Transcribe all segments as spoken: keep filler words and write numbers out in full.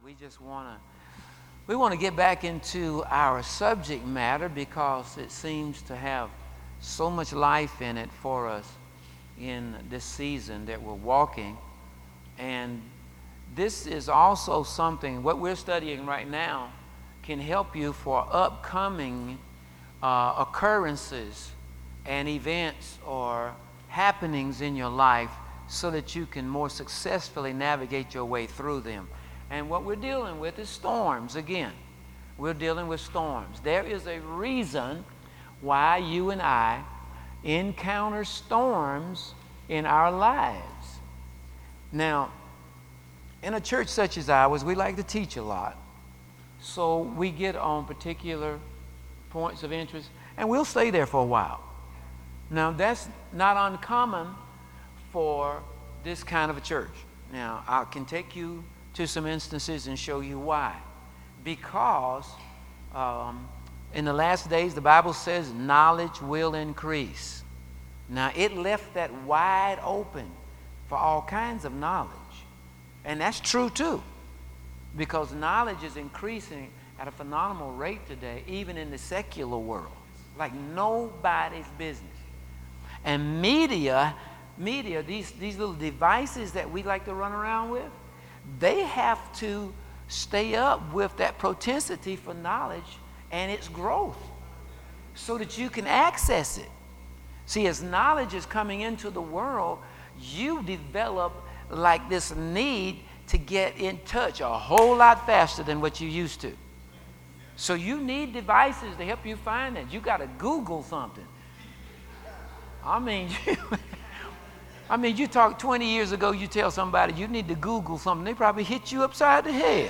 We just want to we want to get back into our subject matter because it seems to have so much life in it for us in this season that we're walking. And this is also something, what we're studying right now can help you for upcoming uh, occurrences and events or happenings in your life so that you can more successfully navigate your way through them. And what we're dealing with is storms again. We're dealing with storms. There is a reason why you and I encounter storms in our lives. Now, in a church such as ours, we like to teach a lot. So we get on particular points of interest, and we'll stay there for a while. Now, that's not uncommon for this kind of a church. Now, I can take you to some instances and show you why. Because um, in the last days, the Bible says knowledge will increase. Now, it left that wide open for all kinds of knowledge. And that's true too, because knowledge is increasing at a phenomenal rate today, even in the secular world, like nobody's business. And media, media, these, these little devices that we like to run around with, they have to stay up with that propensity for knowledge and its growth so that you can access it. See, as knowledge is coming into the world, you develop like this need to get in touch a whole lot faster than what you used to. So you need devices to help you find it. You got to Google something. I mean, I mean, you talk twenty years ago, you tell somebody you need to Google something, they probably hit you upside the head.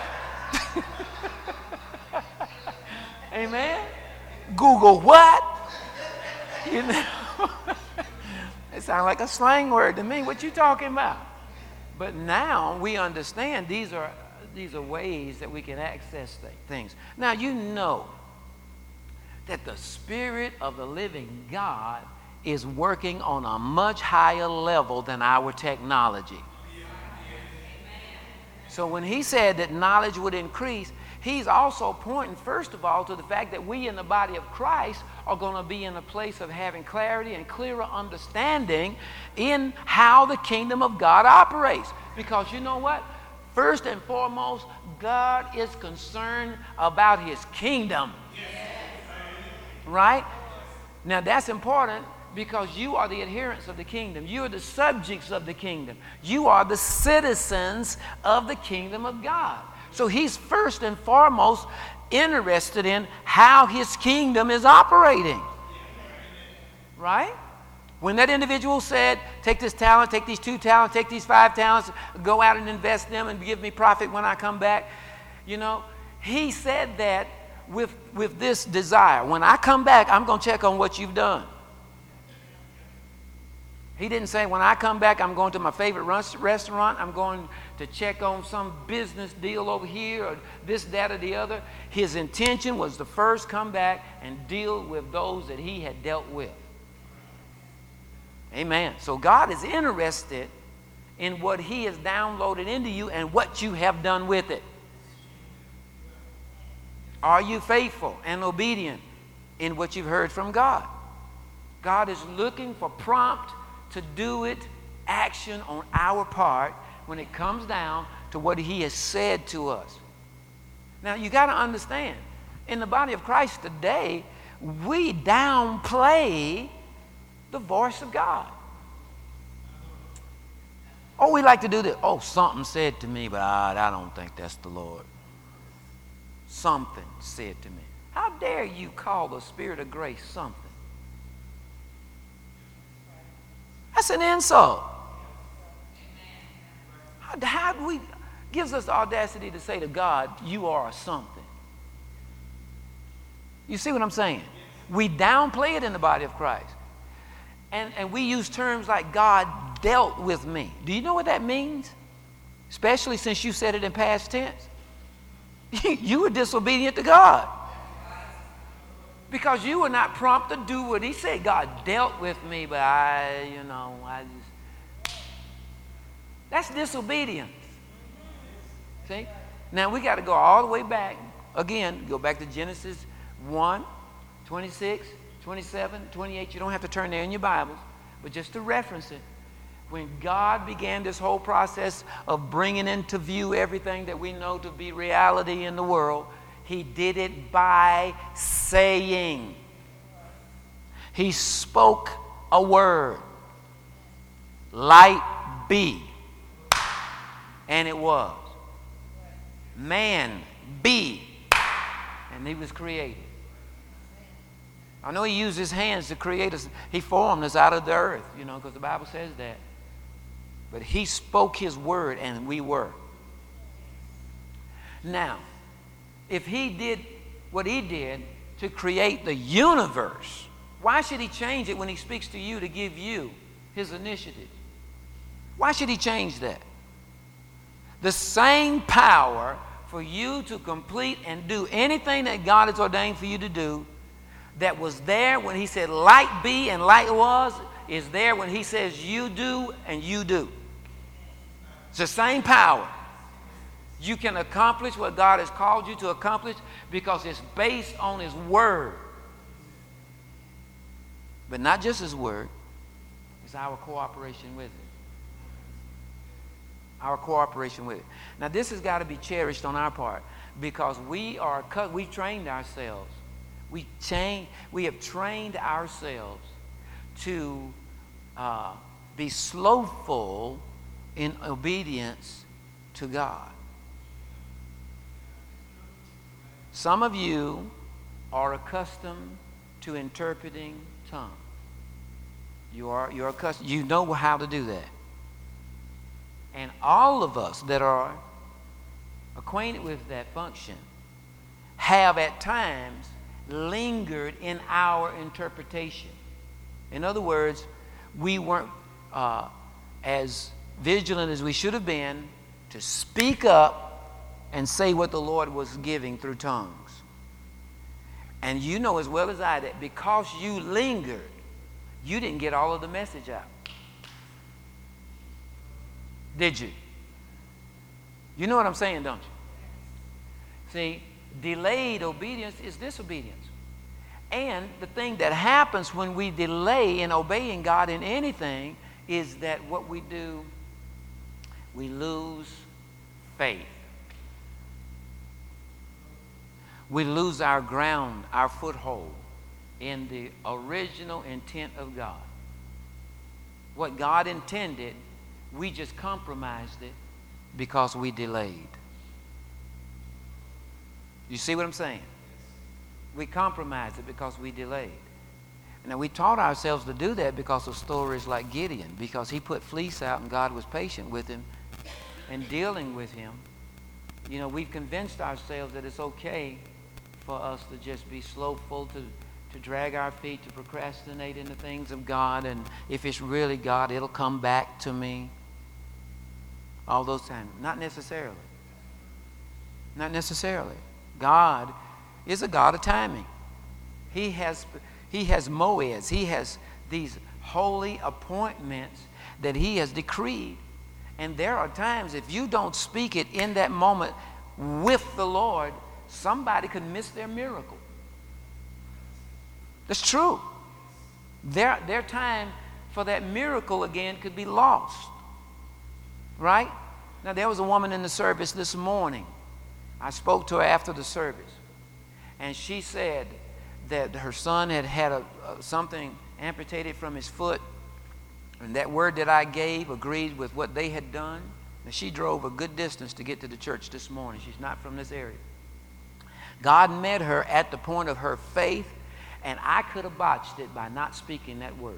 Amen? Google what? You know? It sounds like a slang word to me. What you talking about? But now we understand these are these are ways that we can access th- things. Now you know that the Spirit of the living God is working on a much higher level than our technology. So when he said that knowledge would increase, he's also pointing, first of all, to the fact that we in the body of Christ are going to be in a place of having clarity and clearer understanding in how the kingdom of God operates. Because you know what? First and foremost, God is concerned about his kingdom. Right? Now that's important because you are the adherents of the kingdom. You are the subjects of the kingdom. You are the citizens of the kingdom of God. So he's first and foremost interested in how his kingdom is operating. Right? When that individual said, take this talent, take these two talents, take these five talents, go out and invest them and give me profit when I come back, you know, he said that with, with this desire. When I come back, I'm going to check on what you've done. He didn't say, when I come back, I'm going to my favorite restaurant. I'm going to check on some business deal over here or this, that, or the other. His intention was to first come back and deal with those that he had dealt with. Amen. So God is interested in what he has downloaded into you and what you have done with it. Are you faithful and obedient in what you've heard from God? God is looking for prompt to do it action on our part when it comes down to what he has said to us. Now you got to understand, in the body of Christ today, we downplay the voice of God. Oh, we like to do this. Oh, something said to me, but I, I don't think that's the Lord. Something said to me. How dare you call the Spirit of grace something? That's an insult. How, how do we gives us the audacity to say to God, you are a something? You see what I'm saying? We downplay it in the body of Christ. And, and we use terms like God dealt with me. Do you know what that means? Especially since you said it in past tense. You were disobedient to God. Because you were not prompt to do what he said. God dealt with me, but I, you know, I just... That's disobedience. See? Now we got to go all the way back. Again, go back to Genesis one, twenty-six, twenty-seven, twenty-eight. You don't have to turn there in your Bibles, but just to reference it. When God began this whole process of bringing into view everything that we know to be reality in the world, he did it by saying. He spoke a word. Light be. And it was. Man be. And he was created. I know he used his hands to create us. He formed us out of the earth, you know, because the Bible says that. But he spoke his word and we were. Now, if he did what he did to create the universe, why should he change it when he speaks to you to give you his initiative? Why should he change that? The same power for you to complete and do anything that God has ordained for you to do that was there when he said light be and light was, is there when he says you do and you do. It's the same power. You can accomplish what God has called you to accomplish because it's based on his word. But not just his word, it's our cooperation with it. Our cooperation with it. Now this has got to be cherished on our part because we are we've trained ourselves. We train, we have trained ourselves to uh, be slowful in obedience to God. Some of you are accustomed to interpreting tongues. You are you're accustomed. You know how to do that. And all of us that are acquainted with that function have at times lingered in our interpretation. In other words, we weren't uh, as vigilant as we should have been to speak up and say what the Lord was giving through tongues. And you know as well as I that because you lingered, you didn't get all of the message out. Did you? You know what I'm saying, don't you? See, delayed obedience is disobedience. And the thing that happens when we delay in obeying God in anything is that what we do, we lose faith. We lose our ground, our foothold in the original intent of God. What God intended, we just compromised it because we delayed. You see what I'm saying? We compromised it because we delayed. Now, we taught ourselves to do that because of stories like Gideon, because he put fleece out and God was patient with him and dealing with him. You know, we've convinced ourselves that it's okay for us to just be slowful, to, to drag our feet, to procrastinate in the things of God, and if it's really God, it'll come back to me. All those times. Not necessarily. Not necessarily. God is a God of timing. He has, he has moeds. He has these holy appointments that he has decreed. And there are times if you don't speak it in that moment with the Lord, somebody could miss their miracle. That's true. Their, their time for that miracle again could be lost. Right? Now, there was a woman in the service this morning. I spoke to her after the service. And she said that her son had had a, a, something amputated from his foot. And that word that I gave agreed with what they had done. And she drove a good distance to get to the church this morning. She's not from this area. God met her at the point of her faith. And I could have botched it by not speaking that word.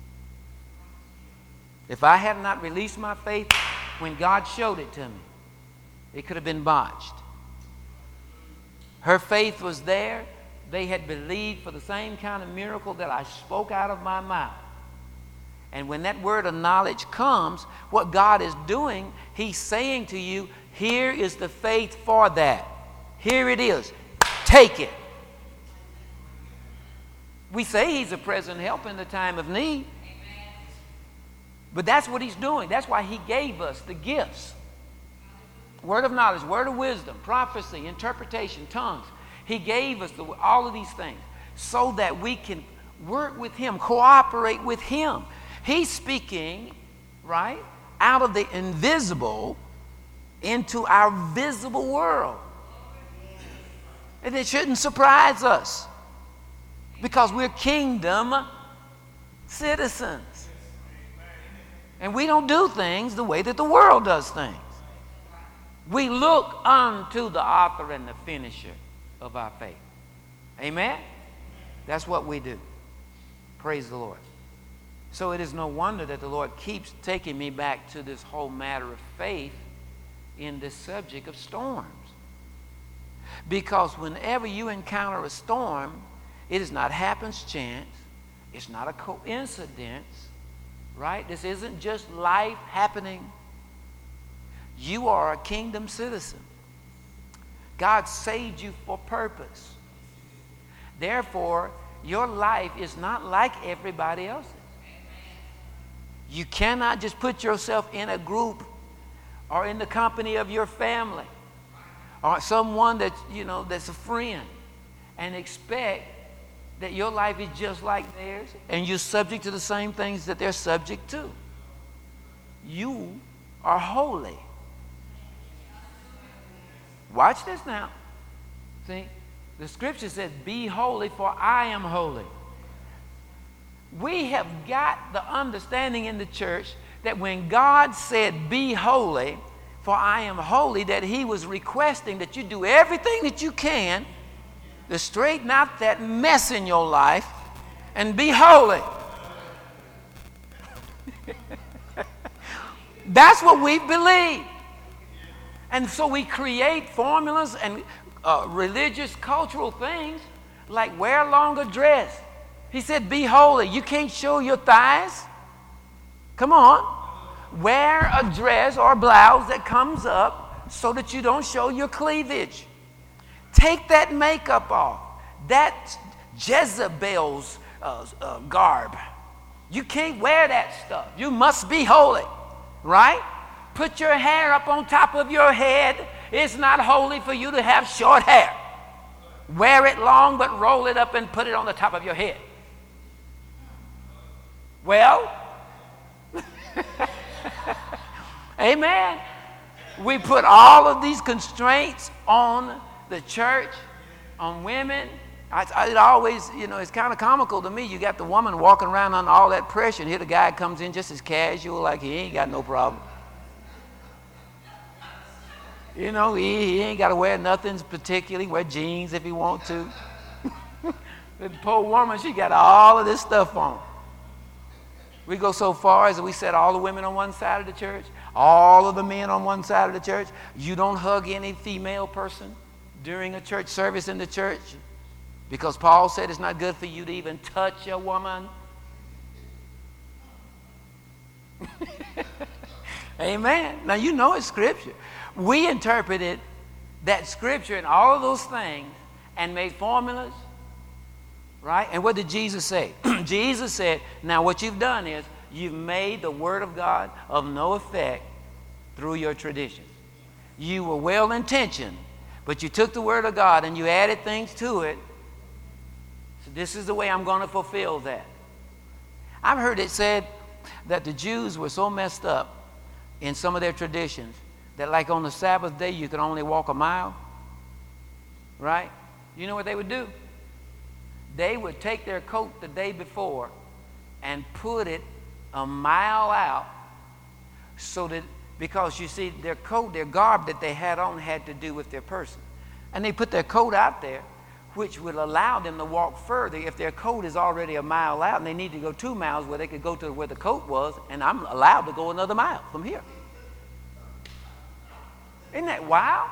If I had not released my faith when God showed it to me, it could have been botched. Her faith was there. They had believed for the same kind of miracle that I spoke out of my mouth. And when that word of knowledge comes, what God is doing, he's saying to you, here is the faith for that. Here it is. Take it. We say he's a present help in the time of need. But that's what he's doing. That's why he gave us the gifts. Word of knowledge, word of wisdom, prophecy, interpretation, tongues. He gave us the, all of these things so that we can work with him, cooperate with him. He's speaking, right, out of the invisible into our visible world. And it shouldn't surprise us because we're kingdom citizens. And we don't do things the way that the world does things. We look unto the author and the finisher of our faith. Amen? That's what we do. Praise the Lord. So it is no wonder that the Lord keeps taking me back to this whole matter of faith in this subject of storms. Because whenever you encounter a storm, it is not happenstance. It's not a coincidence, right? This isn't just life happening. You are a kingdom citizen. God saved you for purpose. Therefore, your life is not like everybody else's. You cannot just put yourself in a group or in the company of your family or someone that, you know, that's a friend and expect that your life is just like theirs and you're subject to the same things that they're subject to. You are holy. Watch this now. See, the scripture says, be holy for I am holy. We have got the understanding in the church that when God said, be holy, for I am holy, that he was requesting that you do everything that you can to straighten out that mess in your life and be holy. That's what we believe. And so we create formulas and uh, religious, cultural things like wear a longer dress. He said, be holy. You can't show your thighs. Come on. Wear a dress or a blouse that comes up so that you don't show your cleavage. Take that makeup off. That's Jezebel's uh, uh, garb. You can't wear that stuff. You must be holy, right? Put your hair up on top of your head. It's not holy for you to have short hair. Wear it long, but roll it up and put it on the top of your head. Well, amen. We put all of these constraints on the church, on women. I, I, it always, you know, it's kind of comical to me. You got the woman walking around under all that pressure, and here the guy comes in just as casual, like he ain't got no problem. You know, he, he ain't got to wear nothing particularly. Wear jeans if he want to. The poor woman, she got all of this stuff on. We go so far as we set all the women on one side of the church, all of the men on one side of the church. You don't hug any female person during a church service in the church because Paul said it's not good for you to even touch a woman. Amen. Now you know it's scripture. We interpreted that scripture and all of those things and made formulas, right? And what did Jesus say? Jesus said, now what you've done is you've made the word of God of no effect through your traditions. You were well-intentioned, but you took the word of God and you added things to it. So this is the way I'm going to fulfill that. I've heard it said that the Jews were so messed up in some of their traditions that like on the Sabbath day you could only walk a mile, right? You know what they would do? They would take their coat the day before and put it a mile out so that, because you see their coat, their garb that they had on had to do with their person. And they put their coat out there, which would allow them to walk further if their coat is already a mile out and they need to go two miles where they could go to where the coat was, and I'm allowed to go another mile from here. Isn't that wild?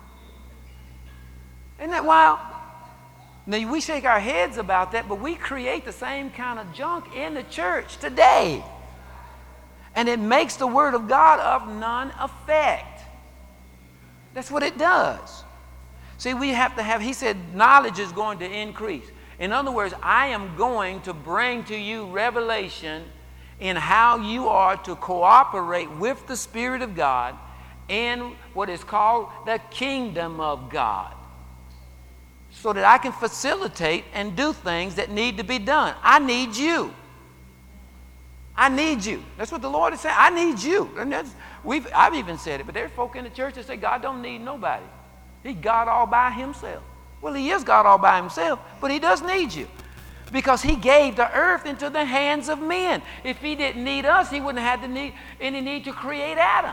Isn't that wild? Now, we shake our heads about that, but we create the same kind of junk in the church today. And it makes the word of God of none effect. That's what it does. See, we have to have, he said, knowledge is going to increase. In other words, I am going to bring to you revelation in how you are to cooperate with the Spirit of God in what is called the kingdom of God, so that I can facilitate and do things that need to be done. I need you. I need you. That's what the Lord is saying. I need you. And that's, we've, I've even said it, but there's folk in the church that say God don't need nobody. He's God all by himself. Well, he is God all by himself, but he does need you, because he gave the earth into the hands of men. If he didn't need us, he wouldn't have had the need, any need to create Adam.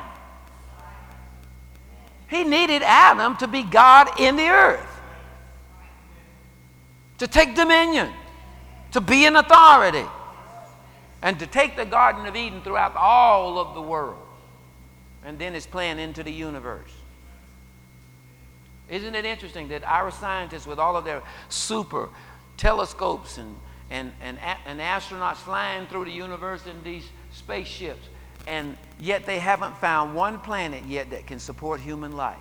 He needed Adam to be God in the earth, to take dominion, to be in authority, and to take the Garden of Eden throughout all of the world, and then his plan into the universe. Isn't it interesting that our scientists, with all of their super telescopes and, and, and, and astronauts flying through the universe in these spaceships, and yet they haven't found one planet yet that can support human life?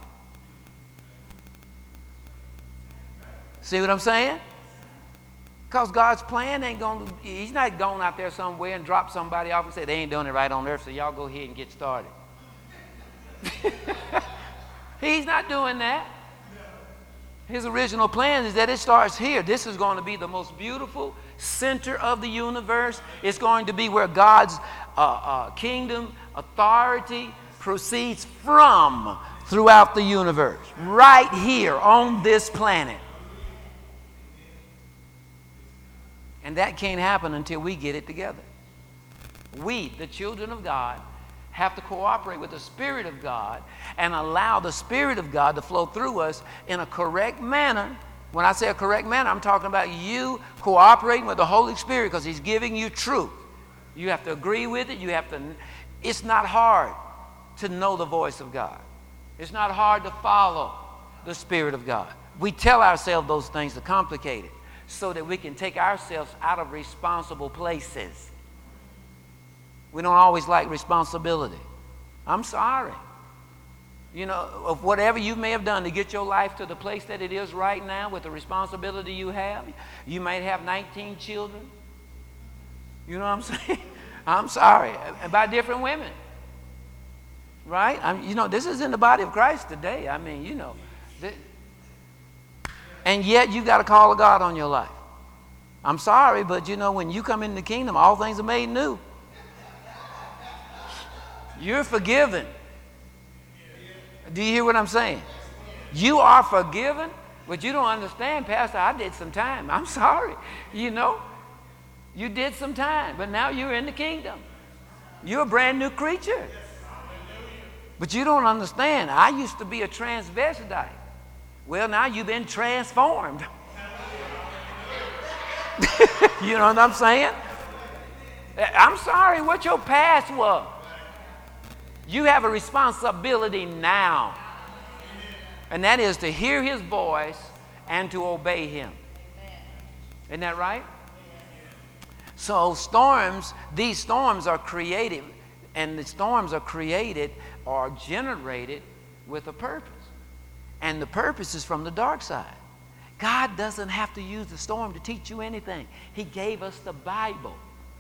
See what I'm saying? Because God's plan ain't going to, he's not going out there somewhere and drop somebody off and say, they ain't doing it right on earth, so y'all go ahead and get started. He's not doing that. His original plan is that it starts here. This is going to be the most beautiful center of the universe. It's going to be where God's uh, uh, kingdom authority proceeds from throughout the universe. Right here on this planet. And that can't happen until we get it together. We, the children of God, have to cooperate with the Spirit of God and allow the Spirit of God to flow through us in a correct manner. When I say a correct manner, I'm talking about you cooperating with the Holy Spirit, because he's giving you truth. You have to agree with it. You have to. It's not hard to know the voice of God. It's not hard to follow the Spirit of God. We tell ourselves those things to complicate it, so that we can take ourselves out of responsible places. We don't always like responsibility. I'm sorry. You know, of whatever you may have done to get your life to the place that it is right now with the responsibility you have. You might have nineteen children. You know what I'm saying? I'm sorry. And by different women. Right? I'm, you know, this is in the body of Christ today. I mean, you know. Th- and yet you got a call of God on your life. I'm sorry, but you know, when you come into the kingdom, all things are made new. You're forgiven. Do you hear what I'm saying? You are forgiven, but you don't understand, Pastor, I did some time. I'm sorry. You know, you did some time, but now you're in the kingdom. You're a brand new creature. But you don't understand. I used to be a transvestite. Well, now you've been transformed. You know what I'm saying? I'm sorry what your past was. You have a responsibility now. And that is to hear his voice and to obey him. Isn't that right? So storms, these storms are created, and the storms are created or generated with a purpose. And the purpose is from the dark side. God doesn't have to use the storm to teach you anything. He gave us the Bible.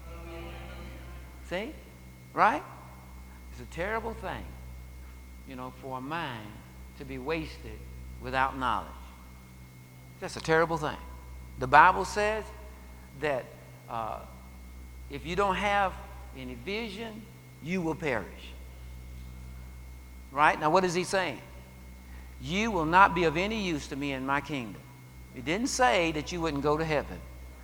See? Right? It's a terrible thing, you know, for a mind to be wasted without knowledge. That's a terrible thing. The Bible says that uh, if you don't have any vision, you will perish. Right? Now, what is he saying? You will not be of any use to me in my kingdom. He didn't say that you wouldn't go to heaven.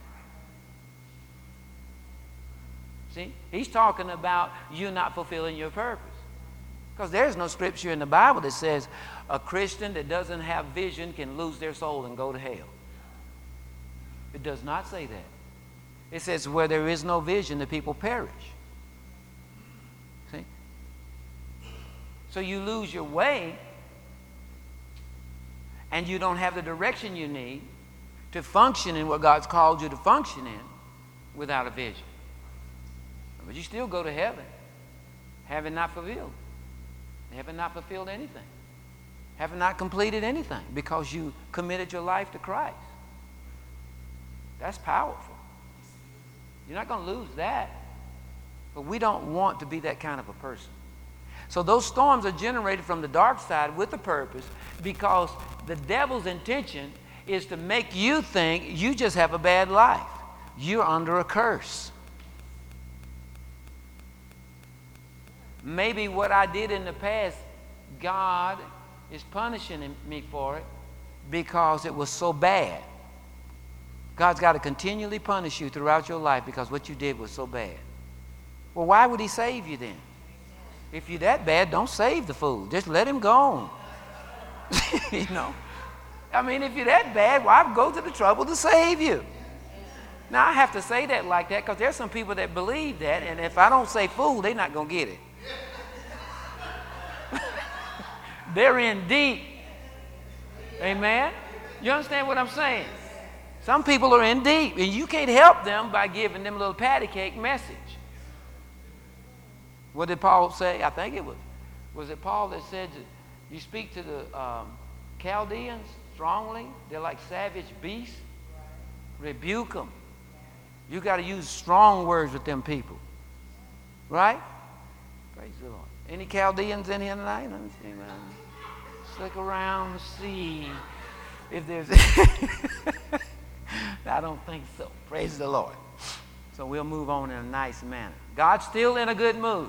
See? He's talking about you not fulfilling your purpose. Because there's no scripture in the Bible that says a Christian that doesn't have vision can lose their soul and go to hell. It does not say that. It says where there is no vision, the people perish. See? So you lose your way, and you don't have the direction you need to function in what God's called you to function in without a vision. But you still go to heaven, having not fulfilled. Having not fulfilled anything. Having not completed anything because you committed your life to Christ. That's powerful. You're not going to lose that. But we don't want to be that kind of a person. So those storms are generated from the dark side with a purpose, because the devil's intention is to make you think you just have a bad life. You're under a curse. Maybe what I did in the past, God is punishing me for it because it was so bad. God's got to continually punish you throughout your life because what you did was so bad. Well, why would he save you then? If you're that bad, don't save the fool. Just let him go. You know? I mean, if you're that bad, why go to the trouble to save you? Now, I have to say that like that because there's some people that believe that, and if I don't say fool, they're not going to get it. They're in deep. Amen? You understand what I'm saying? Some people are in deep, and you can't help them by giving them a little patty cake message. What did Paul say? I think it was, was it Paul that said that you speak to the um, Chaldeans strongly? They're like savage beasts. Rebuke them. You got to use strong words with them people. Right? Praise the Lord. Any Chaldeans in here tonight? Let me see, man. Let's look around and see if there's... I don't think so. Praise the Lord. So we'll move on in a nice manner. God's still in a good mood.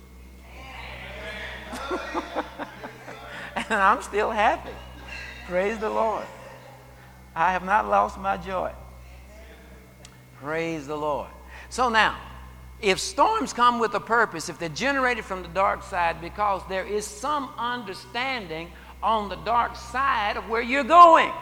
And I'm still happy. Praise the Lord. I have not lost my joy. Praise the Lord. So now, if storms come with a purpose, if they're generated from the dark side because there is some understanding on the dark side of where you're going.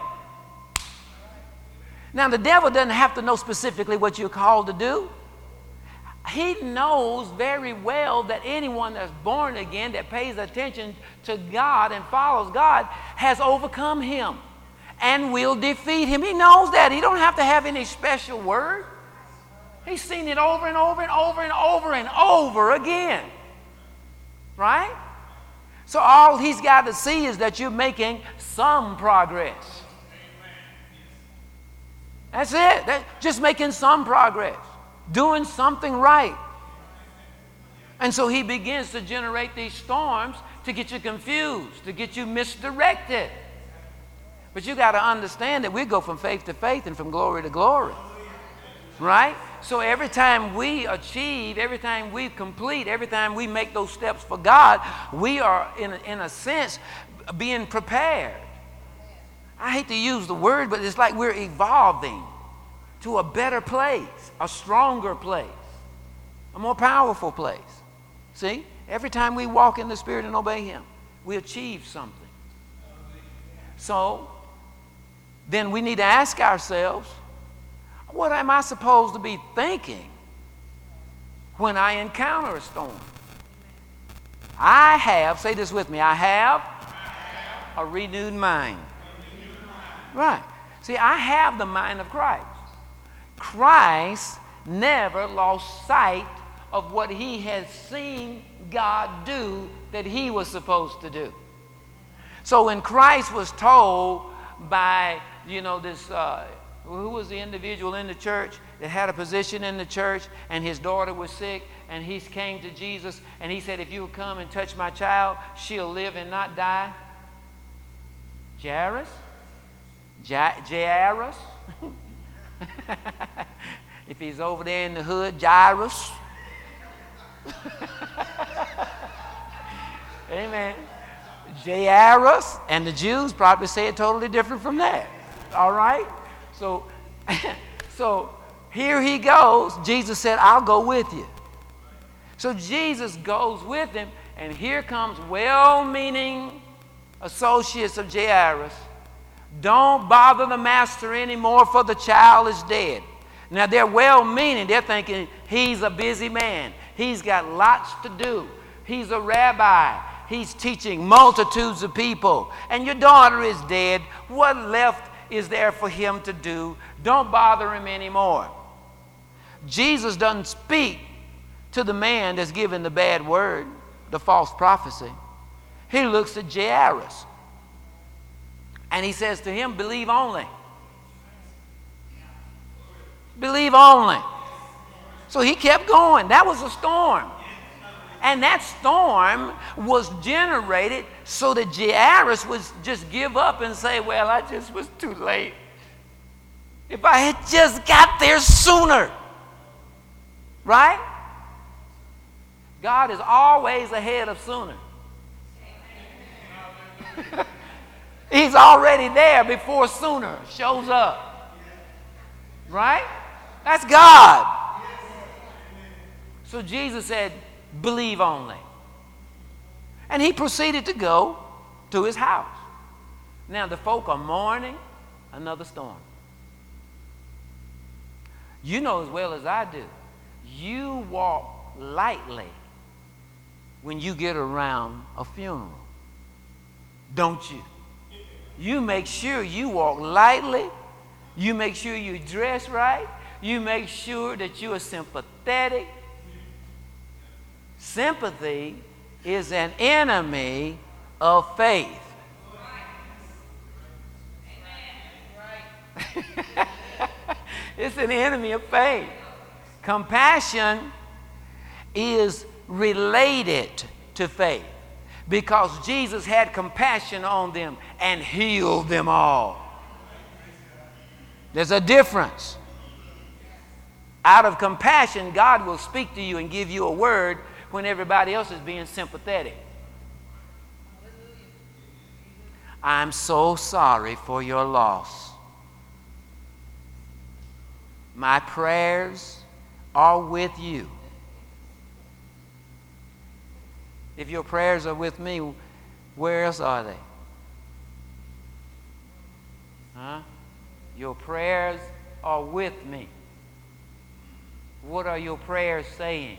Now, the devil doesn't have to know specifically what you're called to do. He knows very well that anyone that's born again, that pays attention to God and follows God, has overcome him and will defeat him. He knows that. He don't have to have any special word. He's seen it over and over and over and over and over again. Right? So all he's got to see is that you're making some progress. That's it. That, just making some progress. Doing something right. And so he begins to generate these storms to get you confused, to get you misdirected. But you got to understand that we go from faith to faith and from glory to glory. Right? So every time we achieve, every time we complete, every time we make those steps for God, we are, in a, in a sense, being prepared. I hate to use the word, but it's like we're evolving to a better place, a stronger place, a more powerful place. See? Every time we walk in the Spirit and obey him, we achieve something. So, then we need to ask ourselves, what am I supposed to be thinking when I encounter a storm? I have, say this with me, I have a renewed mind. Right. See, I have the mind of Christ. Christ never lost sight of what he has seen God do that he was supposed to do. So when Christ was told by, you know, this, uh, who was the individual in the church that had a position in the church, and his daughter was sick, and he came to Jesus, and he said, if you will come and touch my child, she'll live and not die. Jairus? Ja- Jairus? If he's over there in the hood, Jairus. Amen. Jairus, and the Jews probably say it totally different from that. All right? So, so here he goes. Jesus said, I'll go with you. So Jesus goes with him, and here comes well-meaning associates of Jairus. Don't bother the master anymore, for the child is dead. Now, they're well-meaning. They're thinking he's a busy man. He's got lots to do. He's a rabbi. He's teaching multitudes of people. And your daughter is dead. What left is there for him to do? Don't bother him anymore. Jesus doesn't speak to the man that's given the bad word, the false prophecy. He looks at Jairus. And he says to him, believe only. Believe only. So he kept going. That was a storm. And that storm was generated so that Jairus would just give up and say, well, I just was too late. If I had just got there sooner. Right? God is always ahead of sooner. He's already there before sooner shows up. Right? That's God. So Jesus said, believe only. And he proceeded to go to his house. Now the folk are mourning another storm. You know as well as I do, you walk lightly when you get around a funeral, don't you? You make sure you walk lightly. You make sure you dress right. You make sure that you are sympathetic. Sympathy is an enemy of faith. It's an enemy of faith. Compassion is related to faith because Jesus had compassion on them and healed them all. There's a difference. Out of compassion, God will speak to you and give you a word when everybody else is being sympathetic. I'm so sorry for your loss. My prayers are with you. If your prayers are with me, where else are they? Huh? Your prayers are with me. What are your prayers saying?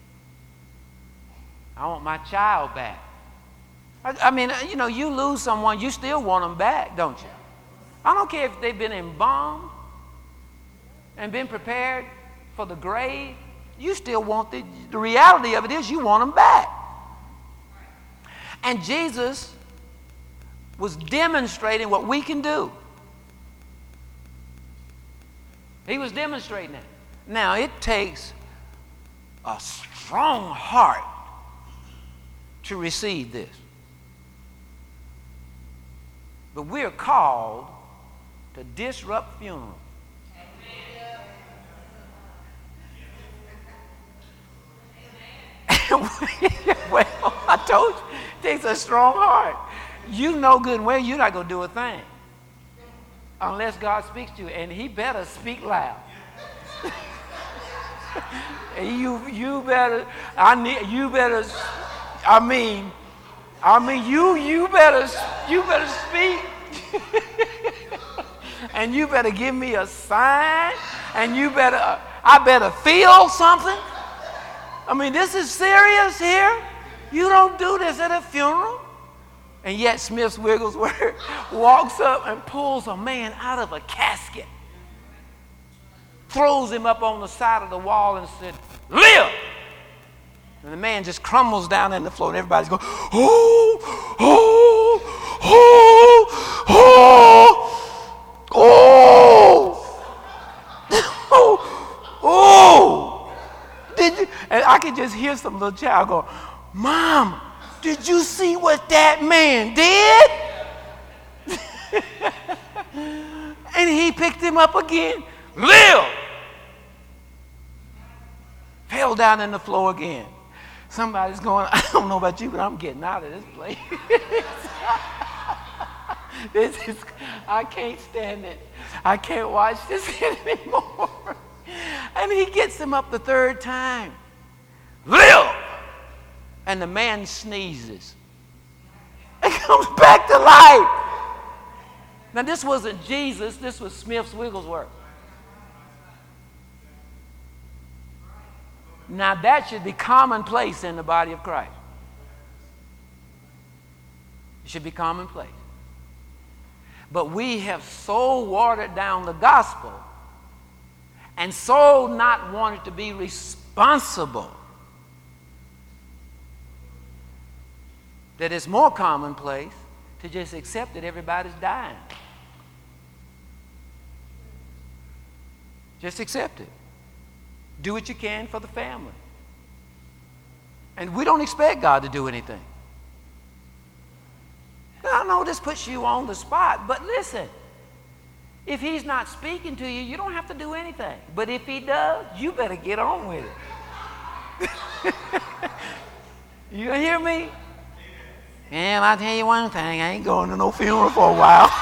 I want my child back. I, I mean, you know, you lose someone, you still want them back, don't you? I don't care if they've been embalmed and been prepared for the grave. You still want the, the reality of it is you want them back. And Jesus was demonstrating what we can do. He was demonstrating that. Now, it takes a strong heart to receive this. But we're called to disrupt funerals. Well, I told you, it takes a strong heart. You know good and well you're not going to do a thing unless God speaks to you, and he better speak loud. you you better I need you better I mean I mean you you better you better speak. And you better give me a sign, and you better I better feel something. I mean, this is serious here. You don't do this at a funeral. And yet Smith Wigglesworth walks up and pulls a man out of a casket, throws him up on the side of the wall and said, live! And the man just crumbles down on the floor, and everybody's going, oh, oh, oh, oh, oh, oh, oh. Did you? And I could just hear some little child go, Mom, did you see what that man did? And he picked him up again. Live! Fell down on the floor again. Somebody's going, I don't know about you, but I'm getting out of this place. This is, I can't stand it. I can't watch this anymore. And he gets him up the third time. Live! And the man sneezes. And comes back to life. Now this wasn't Jesus, this was Smith Wigglesworth. Now that should be commonplace in the body of Christ. It should be commonplace. But we have so watered down the gospel and so not wanted to be responsible that it's more commonplace to just accept that everybody's dying. Just accept it. Do what you can for the family. And we don't expect God to do anything. I know this puts you on the spot, but listen, if he's not speaking to you, you don't have to do anything. But if he does, you better get on with it. You hear me? And I'll tell you one thing, I ain't going to no funeral for a while.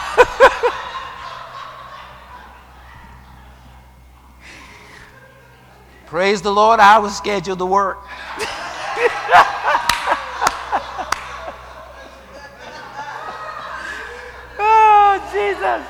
Praise the Lord, I was scheduled to work. Oh, Jesus.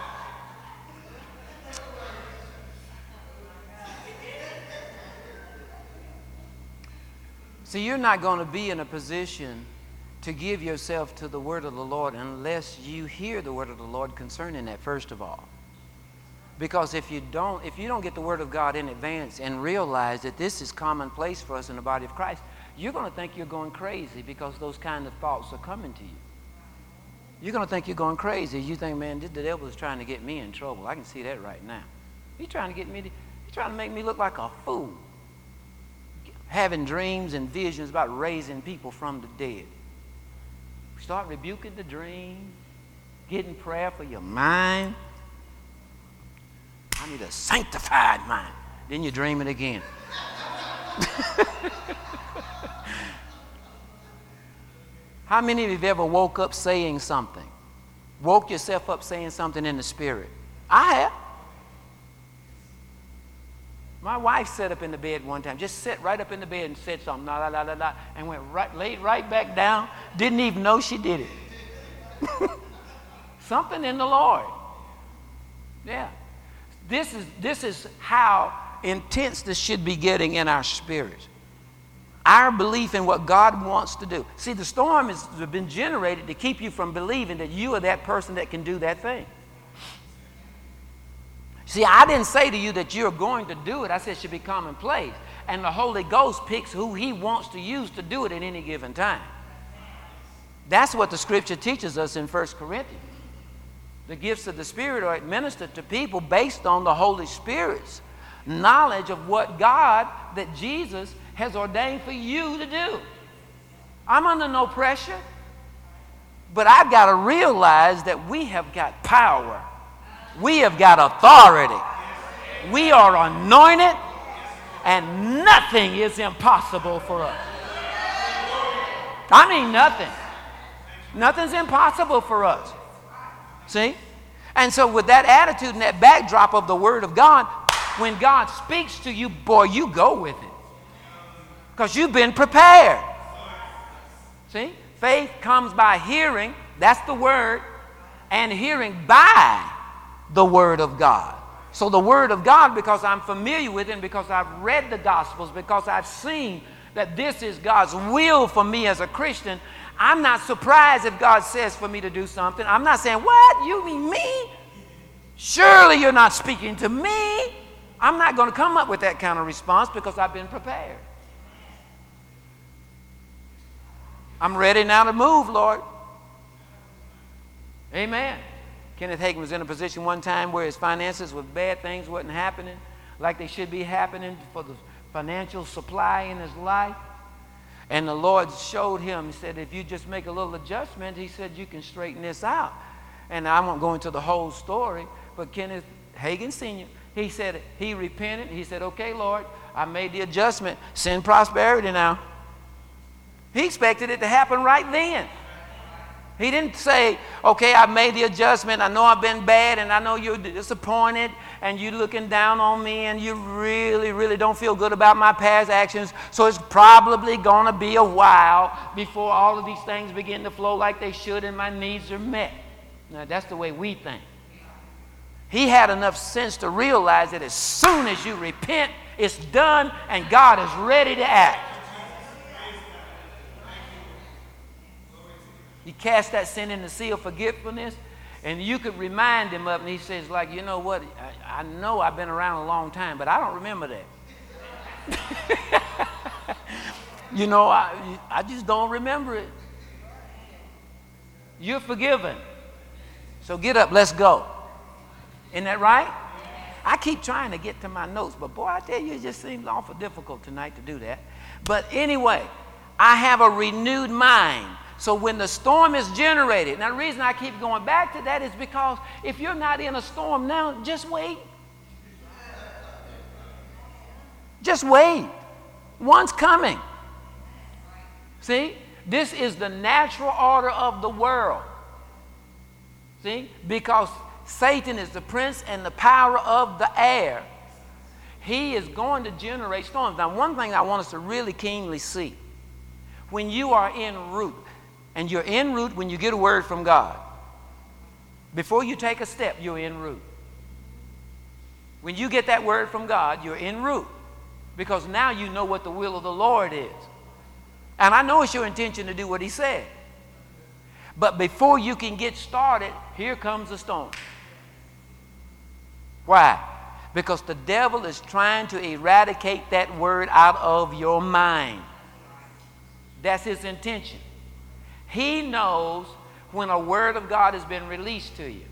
See, you're not going to be in a position to give yourself to the word of the Lord unless you hear the word of the Lord concerning that, first of all. Because if you don't, if you don't get the word of God in advance and realize that this is commonplace for us in the body of Christ, you're going to think you're going crazy because those kind of thoughts are coming to you. You're going to think you're going crazy. You think, man, the devil is trying to get me in trouble. I can see that right now. He's trying to get me, to, he's trying to make me look like a fool. Having dreams and visions about raising people from the dead. Start rebuking the dream, getting prayer for your mind. I need a sanctified mind. Then you dream it again. How many of you have ever woke up saying something? Woke yourself up saying something in the spirit? I have. My wife sat up in the bed one time, just sat right up in the bed and said something, la, la, la, la, la, and went right, laid right back down, didn't even know she did it. Something in the Lord. Yeah. This is, this is how intense this should be getting in our spirits. Our belief in what God wants to do. See, the storm has been generated to keep you from believing that you are that person that can do that thing. See, I didn't say to you that you're going to do it. I said it should be commonplace. And the Holy Ghost picks who he wants to use to do it at any given time. That's what the scripture teaches us in First Corinthians. The gifts of the Spirit are administered to people based on the Holy Spirit's knowledge of what God, that Jesus has ordained for you to do. I'm under no pressure, but I've got to realize that we have got power. We have got authority. We are anointed, and nothing is impossible for us. I mean nothing. Nothing's impossible for us. See? And so with that attitude and that backdrop of the Word of God, when God speaks to you, boy, you go with it. Because you've been prepared. See? Faith comes by hearing, that's the Word, and hearing by the Word of God. So the Word of God, because I'm familiar with it, and because I've read the Gospels, because I've seen that this is God's will for me as a Christian, I'm not surprised if God says for me to do something. I'm not saying, what? You mean me? Surely you're not speaking to me. I'm not going to come up with that kind of response because I've been prepared. I'm ready now to move, Lord. Amen. Kenneth Hagin was in a position one time where his finances were bad, things wasn't happening like they should be happening for the financial supply in his life. And the Lord showed him, he said, if you just make a little adjustment, he said, you can straighten this out. And I won't go into the whole story, but Kenneth Hagin Senior, he said, he repented. He said, okay, Lord, I made the adjustment. Send prosperity now. He expected it to happen right then. He didn't say, okay, I made the adjustment. I know I've been bad and I know you're disappointed and you're looking down on me and you really, really don't feel good about my past actions. So it's probably going to be a while before all of these things begin to flow like they should and my needs are met. Now, that's the way we think. He had enough sense to realize that as soon as you repent, it's done and God is ready to act. You cast that sin in the sea of forgetfulness, and you could remind him of it, and he says, like, you know what, I, I know I've been around a long time, but I don't remember that. you know, I, I just don't remember it. You're forgiven. So get up, let's go. Isn't that right? I keep trying to get to my notes, but boy, I tell you, it just seems awful difficult tonight to do that. But anyway, I have a renewed mind. So when the storm is generated, now the reason I keep going back to that is because if you're not in a storm now, just wait. Just wait. One's coming. See? This is the natural order of the world. See? Because Satan is the prince and the power of the air. He is going to generate storms. Now, one thing I want us to really keenly see. When you are en route, and you're en route when you get a word from God. Before you take a step, you're en route. When you get that word from God, you're en route. Because now you know what the will of the Lord is. And I know it's your intention to do what he said. But before you can get started, here comes the storm. Why? Because the devil is trying to eradicate that word out of your mind. That's his intention. He knows when a word of God has been released to you.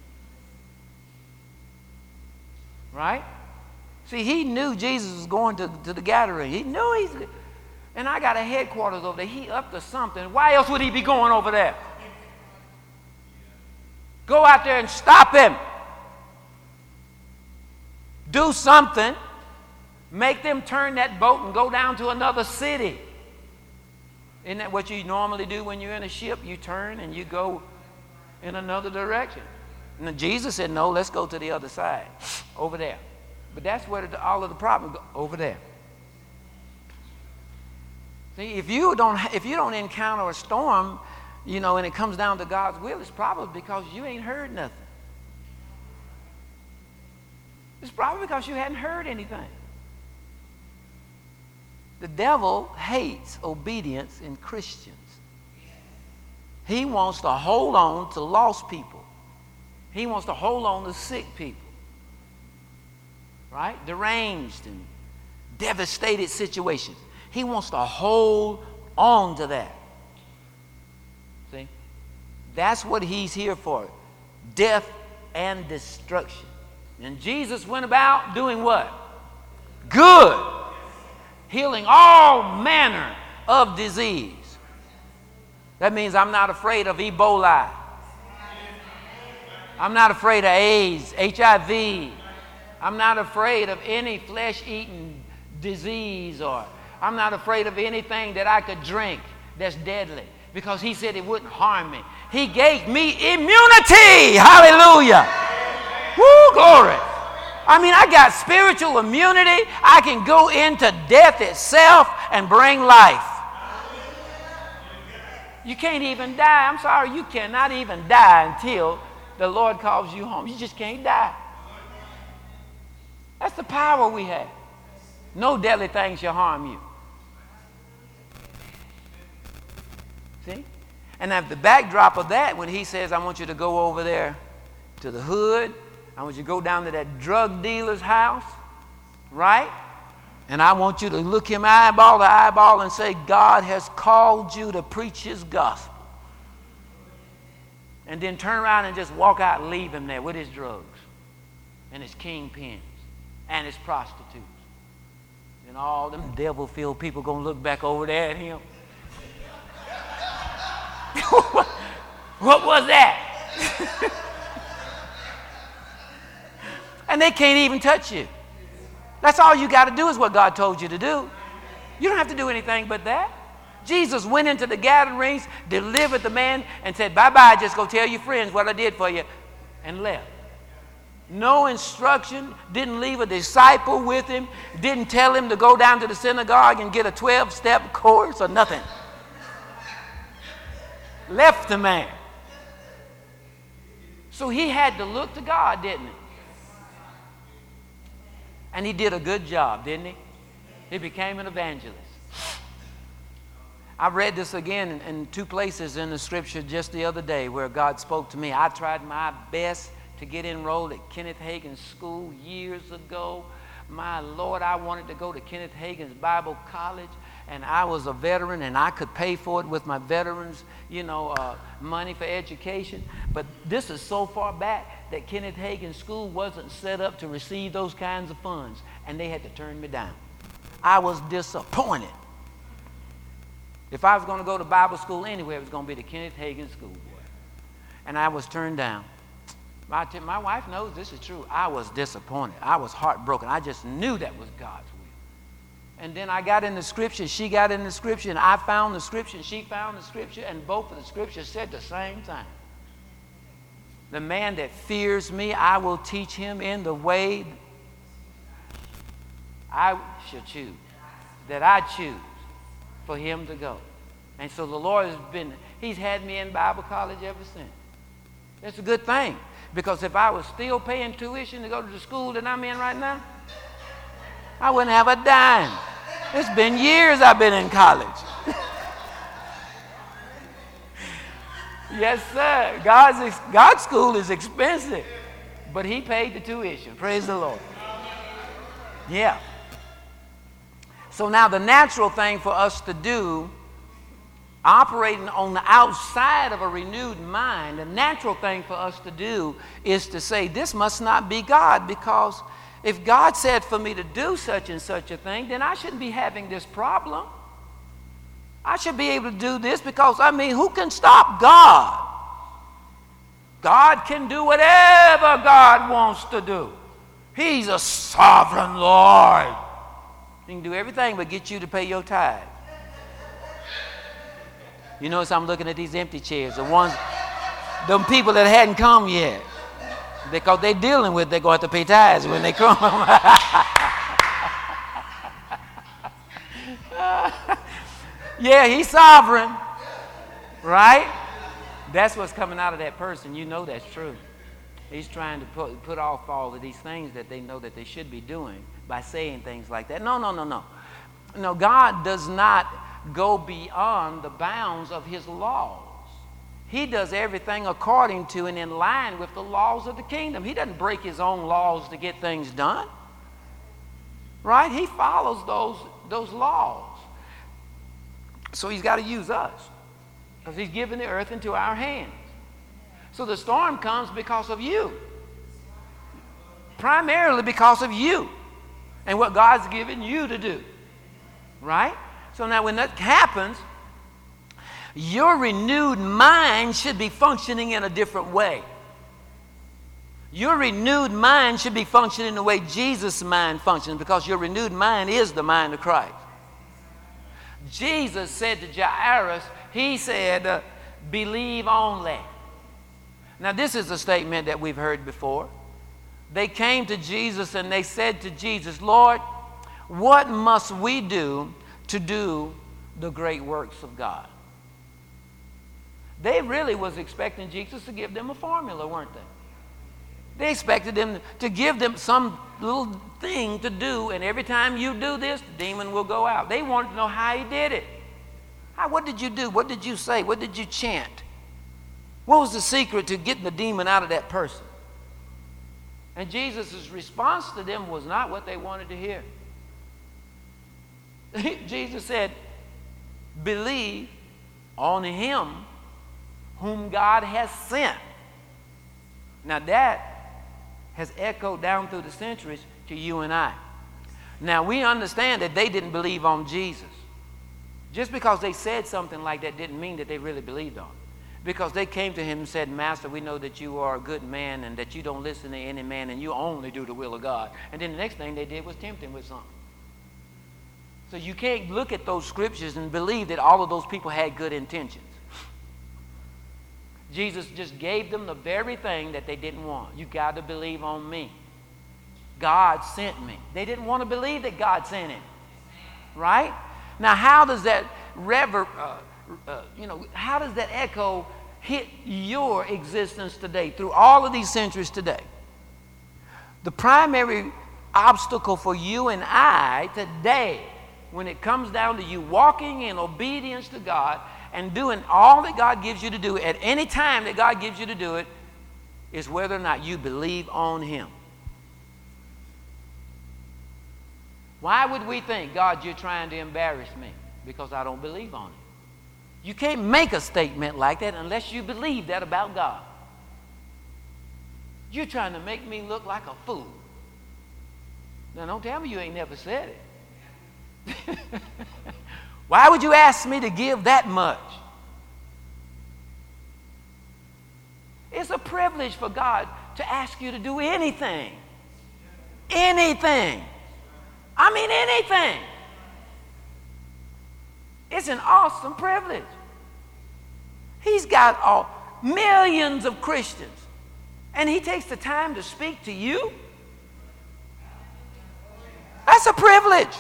Right? See, he knew Jesus was going to, to the gathering. He knew he's... And I got a headquarters over there. He up to something. Why else would he be going over there? Go out there and stop him. Do something. Make them turn that boat and go down to another city. Isn't that what you normally do when you're in a ship? You turn and you go in another direction. And Jesus said, no, let's go to the other side, over there. But that's where the, all of the problem go, over there. See, if you don't, if you don't encounter a storm, you know, and it comes down to God's will, it's probably because you ain't heard nothing. It's probably because you hadn't heard anything. The devil hates obedience in Christians. He wants to hold on to lost people. He wants to hold on to sick people. Right? Deranged and devastated situations. He wants to hold on to that. See? That's what he's here for. Death and destruction. And Jesus went about doing what? Good. Healing all manner of disease. That means I'm not afraid of Ebola. I'm not afraid of AIDS, H I V. I'm not afraid of any flesh-eating disease, or I'm not afraid of anything that I could drink that's deadly, because he said it wouldn't harm me. He gave me immunity. Hallelujah. Woo, glory. I mean, I got spiritual immunity. I can go into death itself and bring life. You can't even die. I'm sorry, you cannot even die until the Lord calls you home. You just can't die. That's the power we have. No deadly thing shall harm you. See? And at the backdrop of that, when he says, I want you to go over there to the hood, I want you to go down to that drug dealer's house, right? And I want you to look him eyeball to eyeball and say, God has called you to preach his gospel. And then turn around and just walk out and leave him there with his drugs and his kingpins and his prostitutes. And all them devil-filled people going to look back over there at him. What was that? And they can't even touch you. That's all you got to do is what God told you to do. You don't have to do anything but that. Jesus went into the gatherings, delivered the man, and said, bye-bye, just go tell your friends what I did for you, and left. No instruction, didn't leave a disciple with him, didn't tell him to go down to the synagogue and get a twelve-step course or nothing. Left the man. So he had to look to God, didn't he? And he did a good job, didn't he? He became an evangelist. I read this again in, in two places in the scripture just the other day where God spoke to me. I tried my best to get enrolled at Kenneth Hagin's school years ago. My Lord, I wanted to go to Kenneth Hagin's Bible College, and I was a veteran, and I could pay for it with my veterans, you know, uh, money for education. But this is so far back that Kenneth Hagin's school wasn't set up to receive those kinds of funds, and they had to turn me down. I was disappointed. If I was going to go to Bible school anywhere, it was going to be the Kenneth Hagin School, boy. And I was turned down. My, my wife knows this is true. I was disappointed. I was heartbroken. I just knew that was God's will. And then I got in the scripture. She got in the scripture, and I found the scripture, and she found the scripture, and both of the scriptures said the same thing. The man that fears me, I will teach him in the way I shall choose, that I choose for him to go. And so the Lord has been, he's had me in Bible college ever since. It's a good thing, because if I was still paying tuition to go to the school that I'm in right now, I wouldn't have a dime. It's been years I've been in college. Yes, sir. God's, God's school is expensive, but he paid the tuition. Praise the Lord. Yeah. So now the natural thing for us to do, operating on the outside of a renewed mind, the natural thing for us to do is to say, this must not be God, because if God said for me to do such and such a thing, then I shouldn't be having this problem. I should be able to do this because, I mean, who can stop God? God can do whatever God wants to do. He's a sovereign Lord. He can do everything but get you to pay your tithe. You notice I'm looking at these empty chairs, the ones, them people that hadn't come yet. Because they're dealing with, they're going to have to pay tithes when they come. Yeah, he's sovereign, right? That's what's coming out of that person. You know that's true. He's trying to put, put off all of these things that they know that they should be doing by saying things like that. No, no, no, no. No, God does not go beyond the bounds of his laws. He does everything according to and in line with the laws of the kingdom. He doesn't break his own laws to get things done. Right? He follows those, those laws. So he's got to use us, because he's given the earth into our hands. So the storm comes because of you. Primarily because of you and what God's given you to do. Right? So now when that happens, your renewed mind should be functioning in a different way. Your renewed mind should be functioning the way Jesus' mind functions, because your renewed mind is the mind of Christ. Jesus said to Jairus, he said, uh, believe only. Now this is a statement that we've heard before. They came to Jesus and they said to Jesus, Lord, what must we do to do the great works of God? They really was expecting Jesus to give them a formula, weren't they? They expected him to give them some little thing to do, and every time you do this, the demon will go out. They wanted to know how he did it. How, what did you do? What did you say? What did you chant? What was the secret to getting the demon out of that person? And Jesus' response to them was not what they wanted to hear. Jesus said, believe on him whom God has sent. Now that has echoed down through the centuries to you and I. Now we understand that they didn't believe on Jesus. Just because they said something like that didn't mean that they really believed on it. Because they came to him and said, Master, we know that you are a good man and that you don't listen to any man and you only do the will of God. And then the next thing they did was tempt him with something. So you can't look at those scriptures and believe that all of those people had good intentions. Jesus just gave them the very thing that they didn't want. You got to believe on me. God sent me. They didn't want to believe that God sent him. Right? Now, how does that rever, uh, uh, you know, how does that echo hit your existence today through all of these centuries today? The primary obstacle for you and I today, when it comes down to you walking in obedience to God and doing all that God gives you to do at any time that God gives you to do it, is whether or not you believe on him. Why would we think, God, you're trying to embarrass me because I don't believe on him? You can't make a statement like that unless you believe that about God. You're trying to make me look like a fool. Now don't tell me you ain't never said it. Why would you ask me to give that much? It's a privilege for God to ask you to do anything. Anything. I mean anything. It's an awesome privilege. He's got all, millions of Christians, and he takes the time to speak to you. That's a privilege.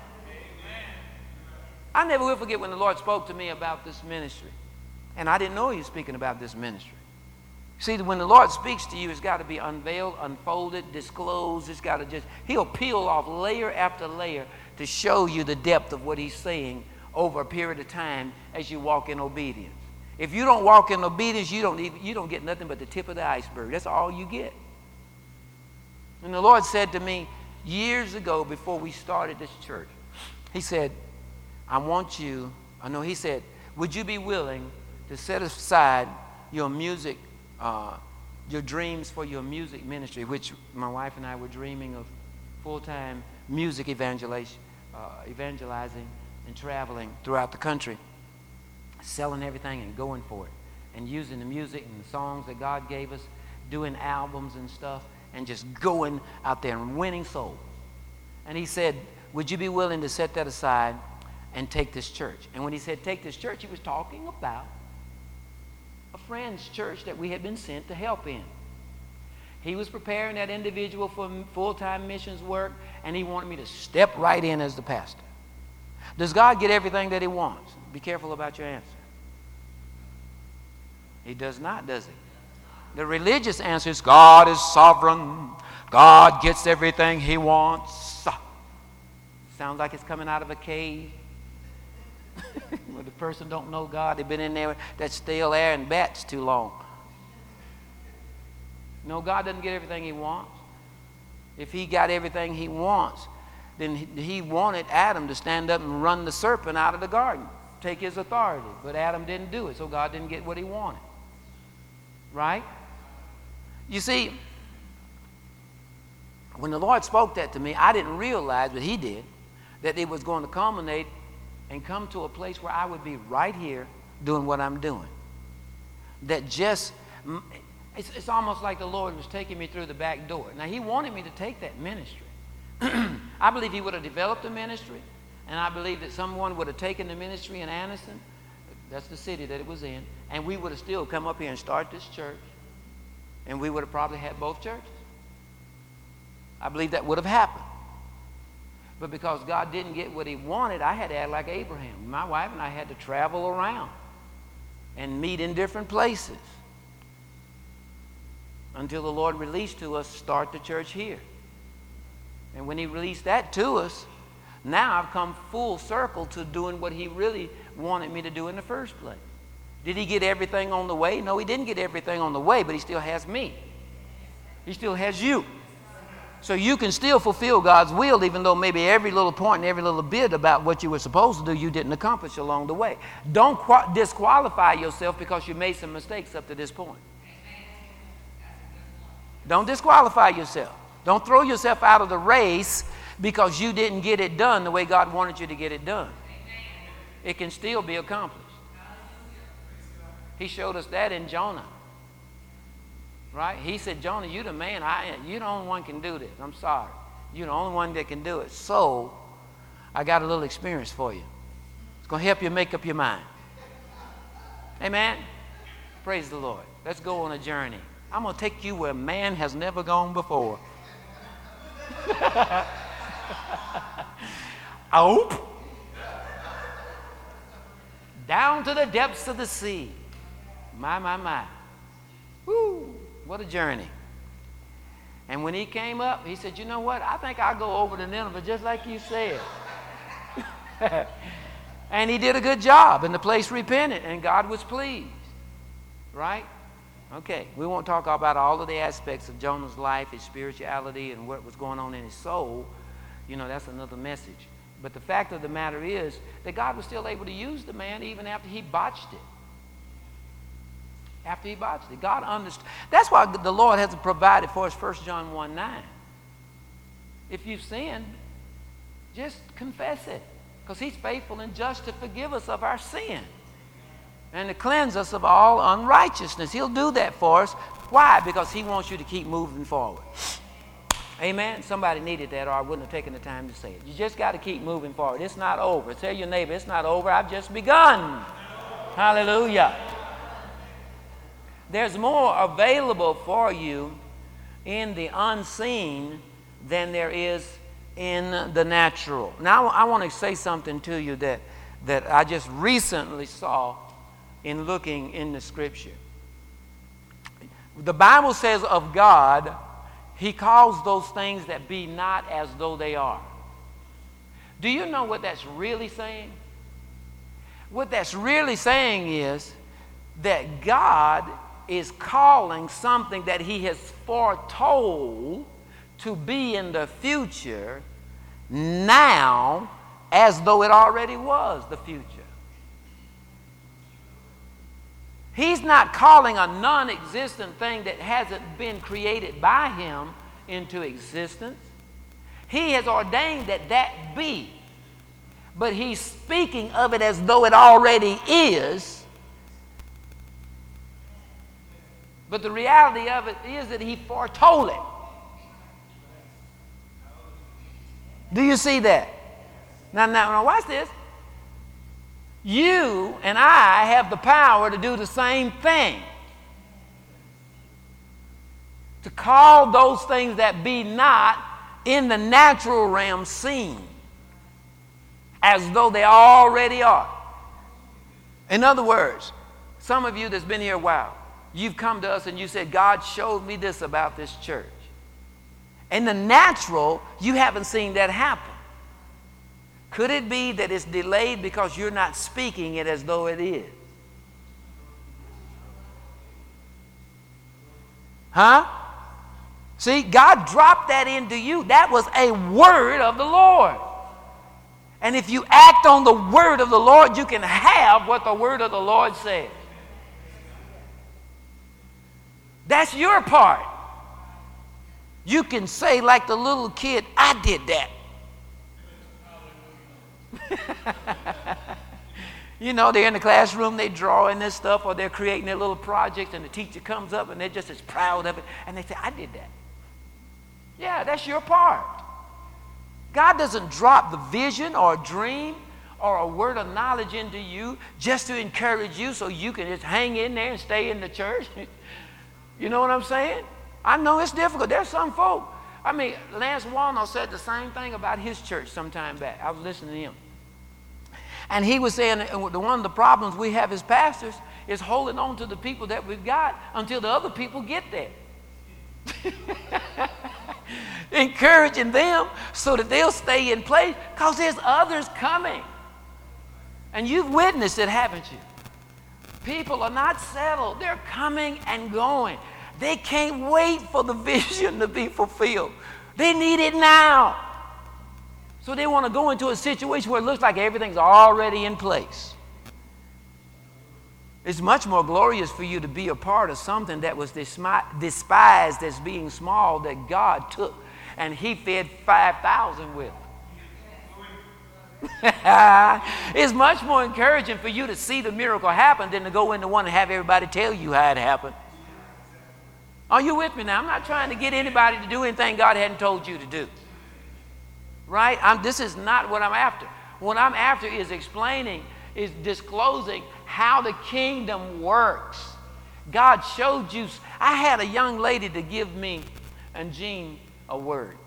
I never will forget when the Lord spoke to me about this ministry, and I didn't know he was speaking about this ministry. See, when the Lord speaks to you, it's got to be unveiled, unfolded, disclosed. It's got to just, he'll peel off layer after layer to show you the depth of what he's saying over a period of time as you walk in obedience. If you don't walk in obedience, you don't, even, you don't get nothing but the tip of the iceberg. That's all you get. And the Lord said to me years ago before we started this church, he said, I want you, I know he said, would you be willing to set aside your music, uh, your dreams for your music ministry, which my wife and I were dreaming of full-time music evangelization, uh, evangelizing and traveling throughout the country, selling everything and going for it, and using the music and the songs that God gave us, doing albums and stuff, and just going out there and winning souls. And he said, would you be willing to set that aside and take this church? And when he said take this church, he was talking about a friend's church that we had been sent to help in. He was preparing that individual for full-time missions work, and he wanted me to step right in as the pastor. Does God get everything that he wants? Be careful about your answer. He does not, does he? The religious answer is God is sovereign. God gets everything he wants. Sounds like it's coming out of a cave. Where the person don't know God. They've been in there, that stale air and bats too long. No, God doesn't get everything he wants. If he got everything he wants, then he wanted Adam to stand up and run the serpent out of the garden, take his authority. But Adam didn't do it, so God didn't get what he wanted. Right? You see, when the Lord spoke that to me, I didn't realize, but he did, that it was going to culminate and come to a place where I would be right here doing what I'm doing. That just, it's, it's almost like the Lord was taking me through the back door. Now, he wanted me to take that ministry. I believe he would have developed a ministry, and I believe that someone would have taken the ministry in Anniston, that's the city that it was in, and we would have still come up here and start this church, and we would have probably had both churches. I believe that would have happened. But because God didn't get what he wanted, I had to act like Abraham. My wife and I had to travel around and meet in different places until the Lord released to us, start the church here. And when he released that to us, now I've come full circle to doing what he really wanted me to do in the first place. Did he get everything on the way? No, he didn't get everything on the way, but he still has me. He still has you. So you can still fulfill God's will, even though maybe every little point and every little bit about what you were supposed to do, you didn't accomplish along the way. Don't qu- disqualify yourself because you made some mistakes up to this point. Don't disqualify yourself. Don't throw yourself out of the race because you didn't get it done the way God wanted you to get it done. It can still be accomplished. He showed us that in Jonah. Right? He said, Jonah, you're the man. I, you're the only one can do this. I'm sorry. You're the only one that can do it. So, I got a little experience for you. It's going to help you make up your mind. Amen? Praise the Lord. Let's go on a journey. I'm going to take you where man has never gone before. Oop. Down to the depths of the sea. My, my, my. Woo. What a journey. And when he came up, he said, you know what? I think I'll go over to Nineveh just like you said. And he did a good job, and the place repented, and God was pleased. Right? Okay, we won't talk about all of the aspects of Jonah's life, his spirituality, and what was going on in his soul. You know, that's another message. But the fact of the matter is that God was still able to use the man even after he botched it. After he botched it. God understood. That's why the Lord has provided for us First John one nine. If you've sinned, just confess it. Because he's faithful and just to forgive us of our sin and to cleanse us of all unrighteousness. He'll do that for us. Why? Because he wants you to keep moving forward. Amen? Somebody needed that, or I wouldn't have taken the time to say it. You just got to keep moving forward. It's not over. Tell your neighbor, it's not over. I've just begun. Hallelujah. There's more available for you in the unseen than there is in the natural. Now, I want to say something to you that, that I just recently saw in looking in the Scripture. The Bible says of God, he calls those things that be not as though they are. Do you know what that's really saying? What that's really saying is that God is calling something that he has foretold to be in the future now as though it already was the future. He's not calling a non-existent thing that hasn't been created by him into existence. He has ordained that that be. But he's speaking of it as though it already is. But the reality of it is that he foretold it. Do you see that? Now, now, now watch this. You and I have the power to do the same thing. To call those things that be not in the natural realm seen as though they already are. In other words, some of you that's been here a while, you've come to us and you said, God showed me this about this church. In the natural, you haven't seen that happen. Could it be that it's delayed because you're not speaking it as though it is? Huh? See, God dropped that into you. That was a word of the Lord. And if you act on the word of the Lord, you can have what the word of the Lord says. That's your part. You can say like the little kid, I did that. You know, they're in the classroom, they drawing this stuff, or they're creating their little projects, and the teacher comes up and they're just as proud of it, and they say, I did that. Yeah, that's your part. God doesn't drop the vision or a dream or a word of knowledge into you just to encourage you so you can just hang in there and stay in the church. You know what I'm saying? I know it's difficult. There's some folk. I mean, Lance Wallnall said the same thing about his church some time back. I was listening to him. And he was saying that one of the problems we have as pastors is holding on to the people that we've got until the other people get there. Encouraging them so that they'll stay in place because there's others coming. And you've witnessed it, haven't you? People are not settled. They're coming and going. They can't wait for the vision to be fulfilled. They need it now. So they want to go into a situation where it looks like everything's already in place. It's much more glorious for you to be a part of something that was despised as being small that God took and he fed five thousand with. It's much more encouraging for you to see the miracle happen than to go into one and have everybody tell you how it happened. Are you with me now? I'm not trying to get anybody to do anything God hadn't told you to do. Right? I'm, this is not what I'm after. What I'm after is explaining, is disclosing how the kingdom works. God showed you. I had a young lady to give me and Jean a word.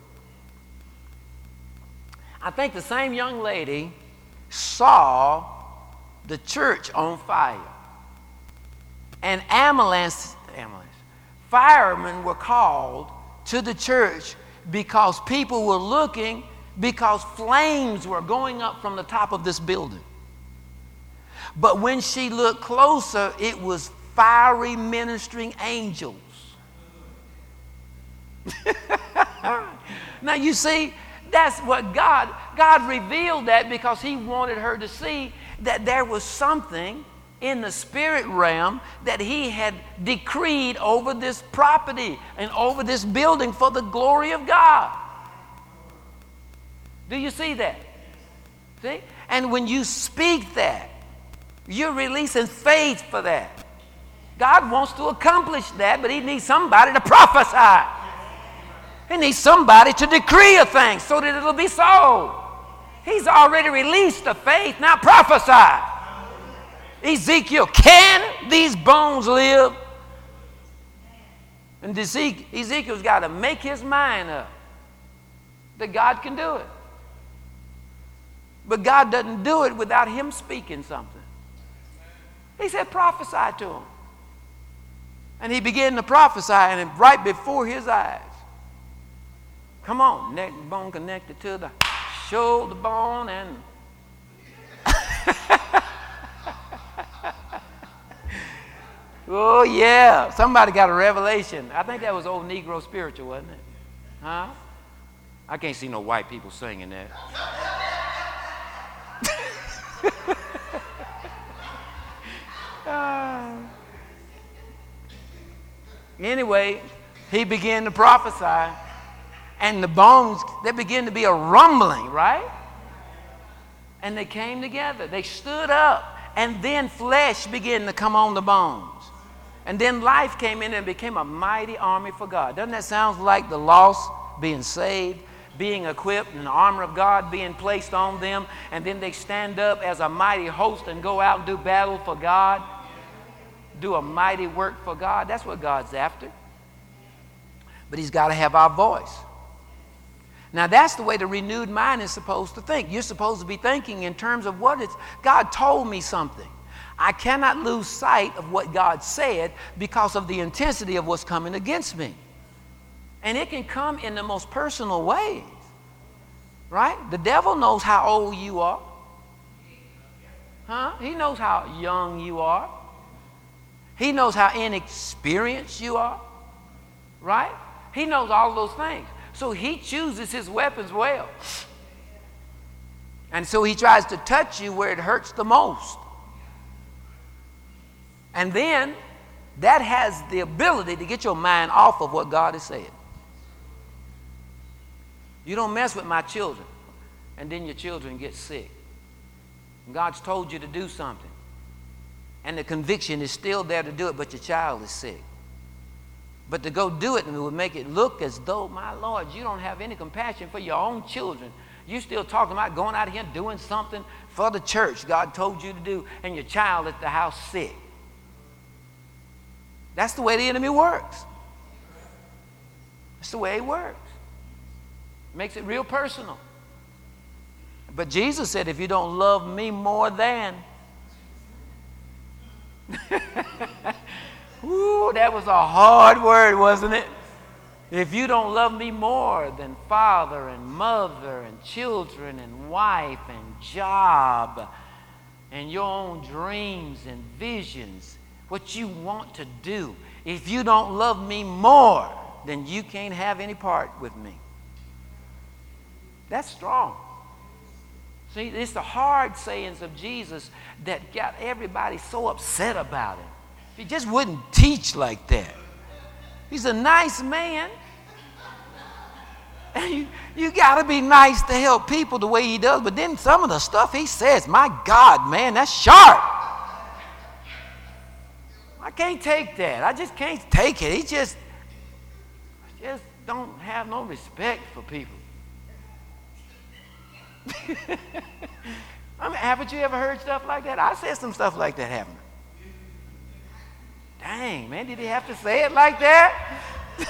I think the same young lady saw the church on fire. And ambulance, ambulance, firemen were called to the church because people were looking, because flames were going up from the top of this building. But when she looked closer, it was fiery ministering angels. Now you see, that's what God, God revealed that because he wanted her to see that there was something in the spirit realm that he had decreed over this property and over this building for the glory of God. Do you see that? See? And when you speak that, you're releasing faith for that. God wants to accomplish that, but he needs somebody to prophesy. He needs somebody to decree a thing so that it'll be so. He's already released the faith. Now prophesy. Ezekiel, can these bones live? And Ezekiel's got to make his mind up that God can do it. But God doesn't do it without him speaking something. He said, prophesy to him. And he began to prophesy, and right before his eyes, come on, neck bone connected to the shoulder bone, and oh yeah, somebody got a revelation. I think that was old Negro spiritual, wasn't it? Huh? I can't see no white people singing that. uh, anyway, he began to prophesy, and the bones, there began to be a rumbling, right? And they came together. They stood up, and then flesh began to come on the bones. And then life came in and became a mighty army for God. Doesn't that sound like the lost being saved, being equipped, and the armor of God being placed on them, and then they stand up as a mighty host and go out and do battle for God, do a mighty work for God? That's what God's after. But he's got to have our voice. Now that's the way the renewed mind is supposed to think. You're supposed to be thinking in terms of what it's, God told me something. I cannot lose sight of what God said because of the intensity of what's coming against me. And it can come in the most personal ways, right? The devil knows how old you are. Huh? He knows how young you are. He knows how inexperienced you are, right? He knows all those things. So he chooses his weapons well. And so he tries to touch you where it hurts the most. And then that has the ability to get your mind off of what God has said. You don't mess with my children, and then your children get sick. And God's told you to do something, and the conviction is still there to do it, but your child is sick. But to go do it, and it would make it look as though, my Lord, you don't have any compassion for your own children. You're still talking about going out here and doing something for the church God told you to do, and your child at the house sick. That's the way the enemy works. That's the way he works. Makes it real personal. But Jesus said, if you don't love me more than. Ooh, that was a hard word, wasn't it? If you don't love me more than father and mother and children and wife and job and your own dreams and visions, what you want to do, if you don't love me more, then you can't have any part with me. That's strong. See, it's the hard sayings of Jesus that got everybody so upset about him. He just wouldn't teach like that. He's a nice man. And you, you got to be nice to help people the way he does. But then some of the stuff he says, my God, man, that's sharp. I can't take that. I just can't take it. He just, just don't have no respect for people. I mean, haven't you ever heard stuff like that? I said some stuff like that, haven't I? Dang, man, did he have to say it like that?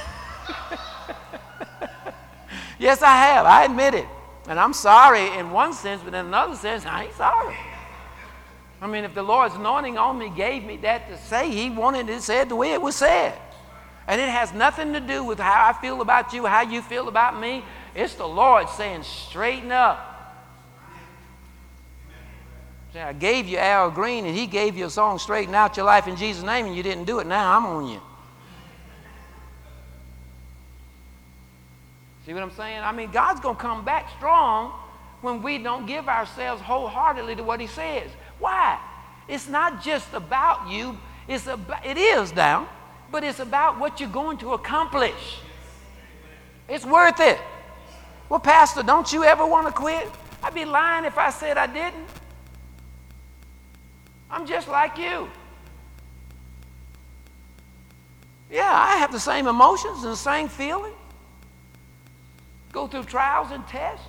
Yes, I have. I admit it. And I'm sorry in one sense, but in another sense, I ain't sorry. I mean, if the Lord's anointing on me gave me that to say, he wanted it said the way it was said. And it has nothing to do with how I feel about you, how you feel about me. It's the Lord saying, straighten up. See, I gave you Al Green, and he gave you a song, Straighten Out Your Life in Jesus' Name, and you didn't do it. Now I'm on you. See what I'm saying? I mean, God's going to come back strong when we don't give ourselves wholeheartedly to what he says. Why? It's not just about you. It's about, it is now, but it's about what you're going to accomplish. It's worth it. Well, Pastor, don't you ever want to quit? I'd be lying if I said I didn't. I'm just like you. Yeah, I have the same emotions and the same feeling. Go through trials and tests.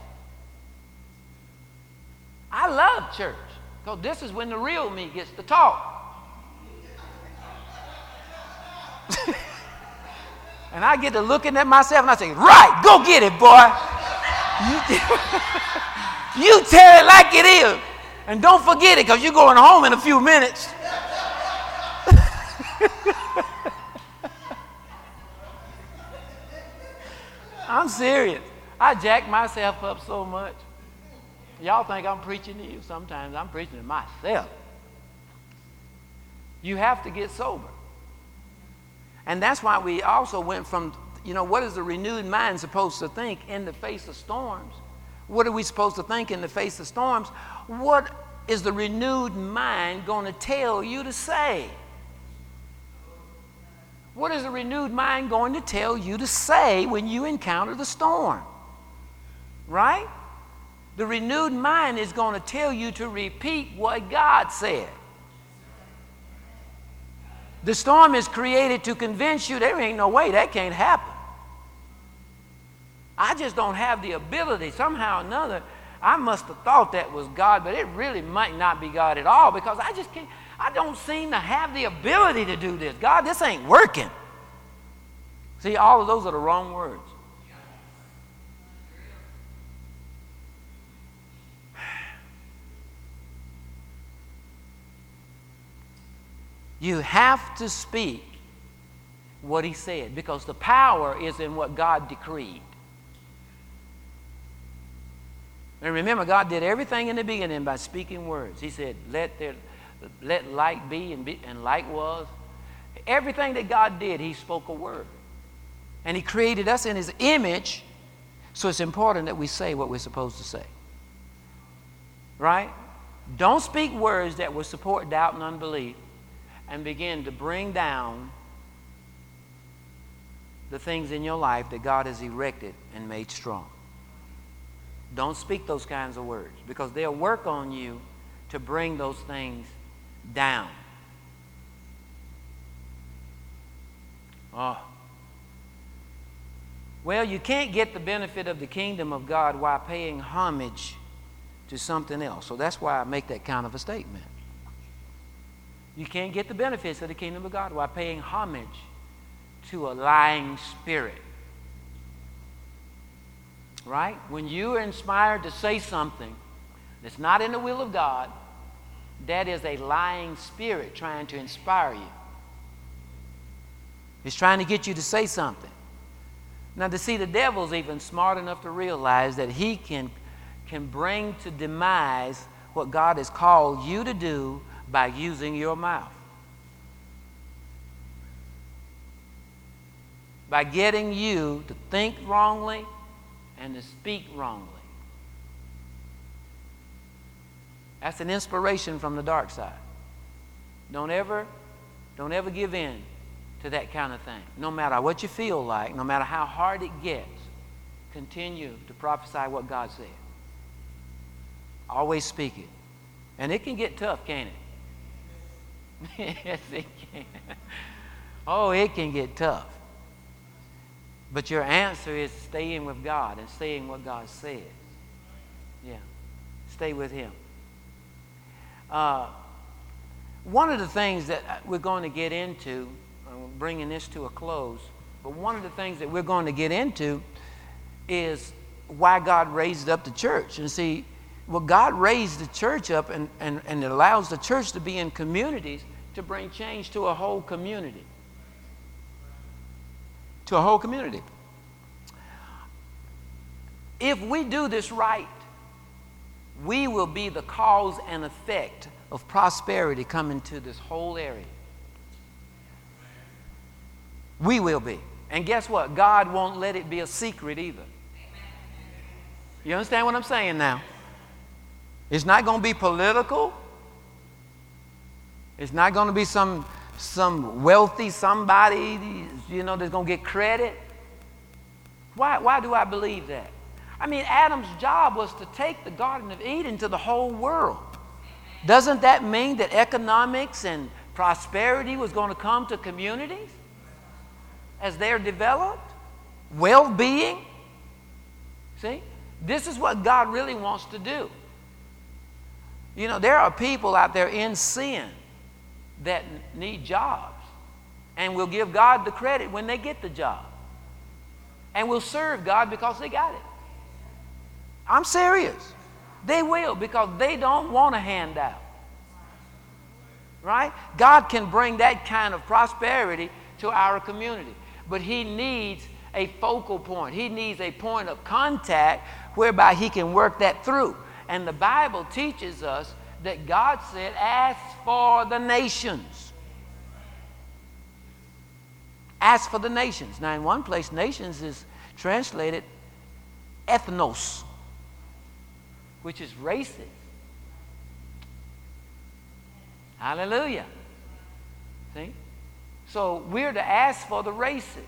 I love church because this is when the real me gets to talk. And I get to looking at myself and I say, right, go get it, boy. You, you tell it like it is. And don't forget it because you're going home in a few minutes. I'm serious. I jack myself up so much. Y'all think I'm preaching to you. Sometimes I'm preaching to myself. You have to get sober. And that's why we also went from, you know, what is the renewed mind supposed to think in the face of storms? What are we supposed to think in the face of storms? What is the renewed mind going to tell you to say? What is the renewed mind going to tell you to say when you encounter the storm? Right? The renewed mind is going to tell you to repeat what God said. The storm is created to convince you there ain't no way that can't happen. I just don't have the ability. Somehow or another, I must have thought that was God, but it really might not be God at all because I just can't, I don't seem to have the ability to do this. God, this ain't working. See, all of those are the wrong words. You have to speak what he said because the power is in what God decreed. And remember, God did everything in the beginning by speaking words. He said, let there, let light be, and, be, and light was. Everything that God did, he spoke a word. And he created us in his image, so it's important that we say what we're supposed to say. Right? Don't speak words that will support doubt and unbelief and begin to bring down the things in your life that God has erected and made strong. Don't speak those kinds of words because they'll work on you to bring those things down. Oh. Well, you can't get the benefit of the kingdom of God while paying homage to something else. So that's why I make that kind of a statement. You can't get the benefits of the kingdom of God while paying homage to a lying spirit. Right? When you are inspired to say something that's not in the will of God, that is a lying spirit trying to inspire you. It's trying to get you to say something. Now, to see, the devil's even smart enough to realize that he can, can bring to demise what God has called you to do by using your mouth. By getting you to think wrongly and to speak wrongly. That's an inspiration from the dark side. Don't ever, don't ever give in to that kind of thing. No matter what you feel like, no matter how hard it gets, continue to prophesy what God said. Always speak it. And it can get tough, can't it? Yes, it can. Oh, it can get tough. But your answer is staying with God and saying what God says. Yeah. Stay with him. Uh, one of the things that we're going to get into, I'm bringing this to a close, but one of the things that we're going to get into is why God raised up the church. And see, well, God raised the church up and, and, and it allows the church to be in communities to bring change to a whole community. To a whole community. If we do this right, we will be the cause and effect of prosperity coming to this whole area. We will be. And guess what? God won't let it be a secret either. You understand what I'm saying now? It's not going to be political. It's not going to be some, some wealthy somebody, you know, that's going to get credit. Why, why do I believe that? I mean, Adam's job was to take the Garden of Eden to the whole world. Doesn't that mean that economics and prosperity was going to come to communities as they're developed? Well-being? See? This is what God really wants to do. You know, there are people out there in sin that need jobs and will give God the credit when they get the job and will serve God because they got it. I'm serious. They will, because they don't want a handout. Right? God can bring that kind of prosperity to our community, but He needs a focal point. He needs a point of contact whereby He can work that through. And the Bible teaches us that God said, ask for the nations. Ask for the nations. Now, in one place, nations is translated ethnos, which is races. Hallelujah. See? So we're to ask for the races.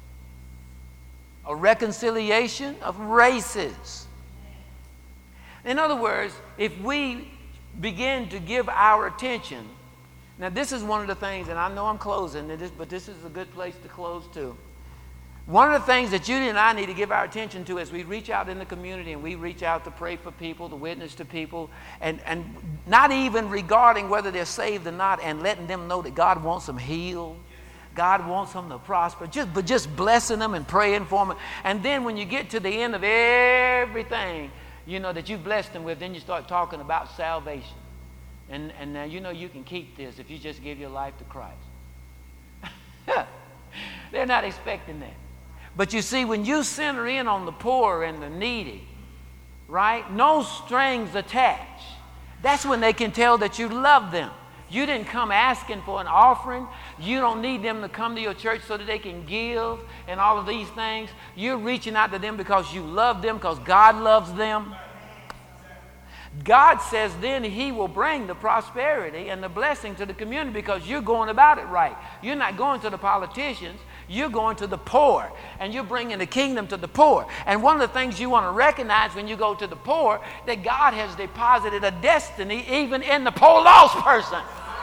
A reconciliation of races. In other words, if we begin to give our attention, now this is one of the things, and I know I'm closing, but this is a good place to close too. One of the things that you and I need to give our attention to as we reach out in the community and we reach out to pray for people, to witness to people, and, and not even regarding whether they're saved or not, and letting them know that God wants them healed, God wants them to prosper, just, but just blessing them and praying for them. And then when you get to the end of everything, you know, that you've blessed them with, then you start talking about salvation. And, and now you know you can keep this if you just give your life to Christ. They're not expecting that. But you see, when you center in on the poor and the needy, right, no strings attached, that's when they can tell that you love them. You didn't come asking for an offering. You don't need them to come to your church so that they can give and all of these things. You're reaching out to them because you love them, because God loves them. God says then He will bring the prosperity and the blessing to the community because you're going about it right. You're not going to the politicians. You're going to the poor, and you're bringing the kingdom to the poor. And one of the things you want to recognize when you go to the poor, that God has deposited a destiny even in the poor lost person.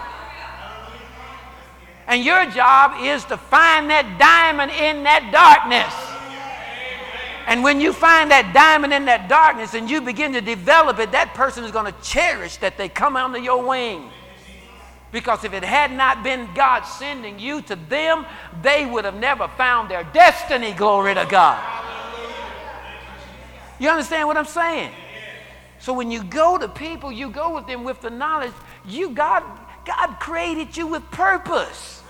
And your job is to find that diamond in that darkness. And when you find that diamond in that darkness and you begin to develop it, that person is going to cherish that they come under your wing. Because if it had not been God sending you to them, they would have never found their destiny, glory to God. You understand what I'm saying? So when you go to people, you go with them with the knowledge, you God, God created you with purpose.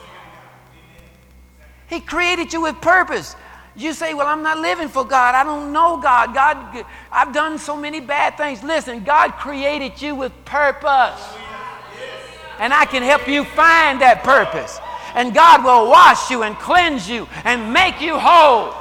He created you with purpose. You say, well, I'm not living for God. I don't know God. God, I've done so many bad things. Listen, God created you with purpose. And I can help you find that purpose. And God will wash you and cleanse you and make you whole.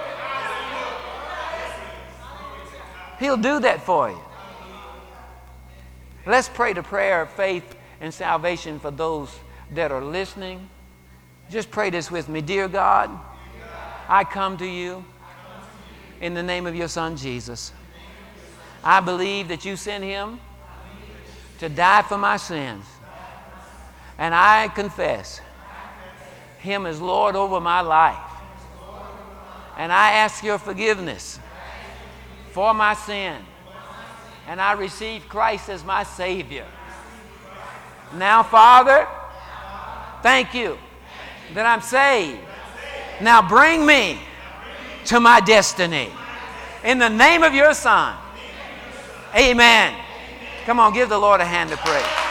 He'll do that for you. Let's pray the prayer of faith and salvation for those that are listening. Just pray this with me. Dear God, I come to you in the name of your Son, Jesus. I believe that you sent Him to die for my sins. And I confess Him as Lord over my life. And I ask your forgiveness for my sin. And I receive Christ as my Savior. Now, Father, thank you that I'm saved. Now bring me to my destiny. In the name of your Son. Amen. Come on, give the Lord a hand to pray.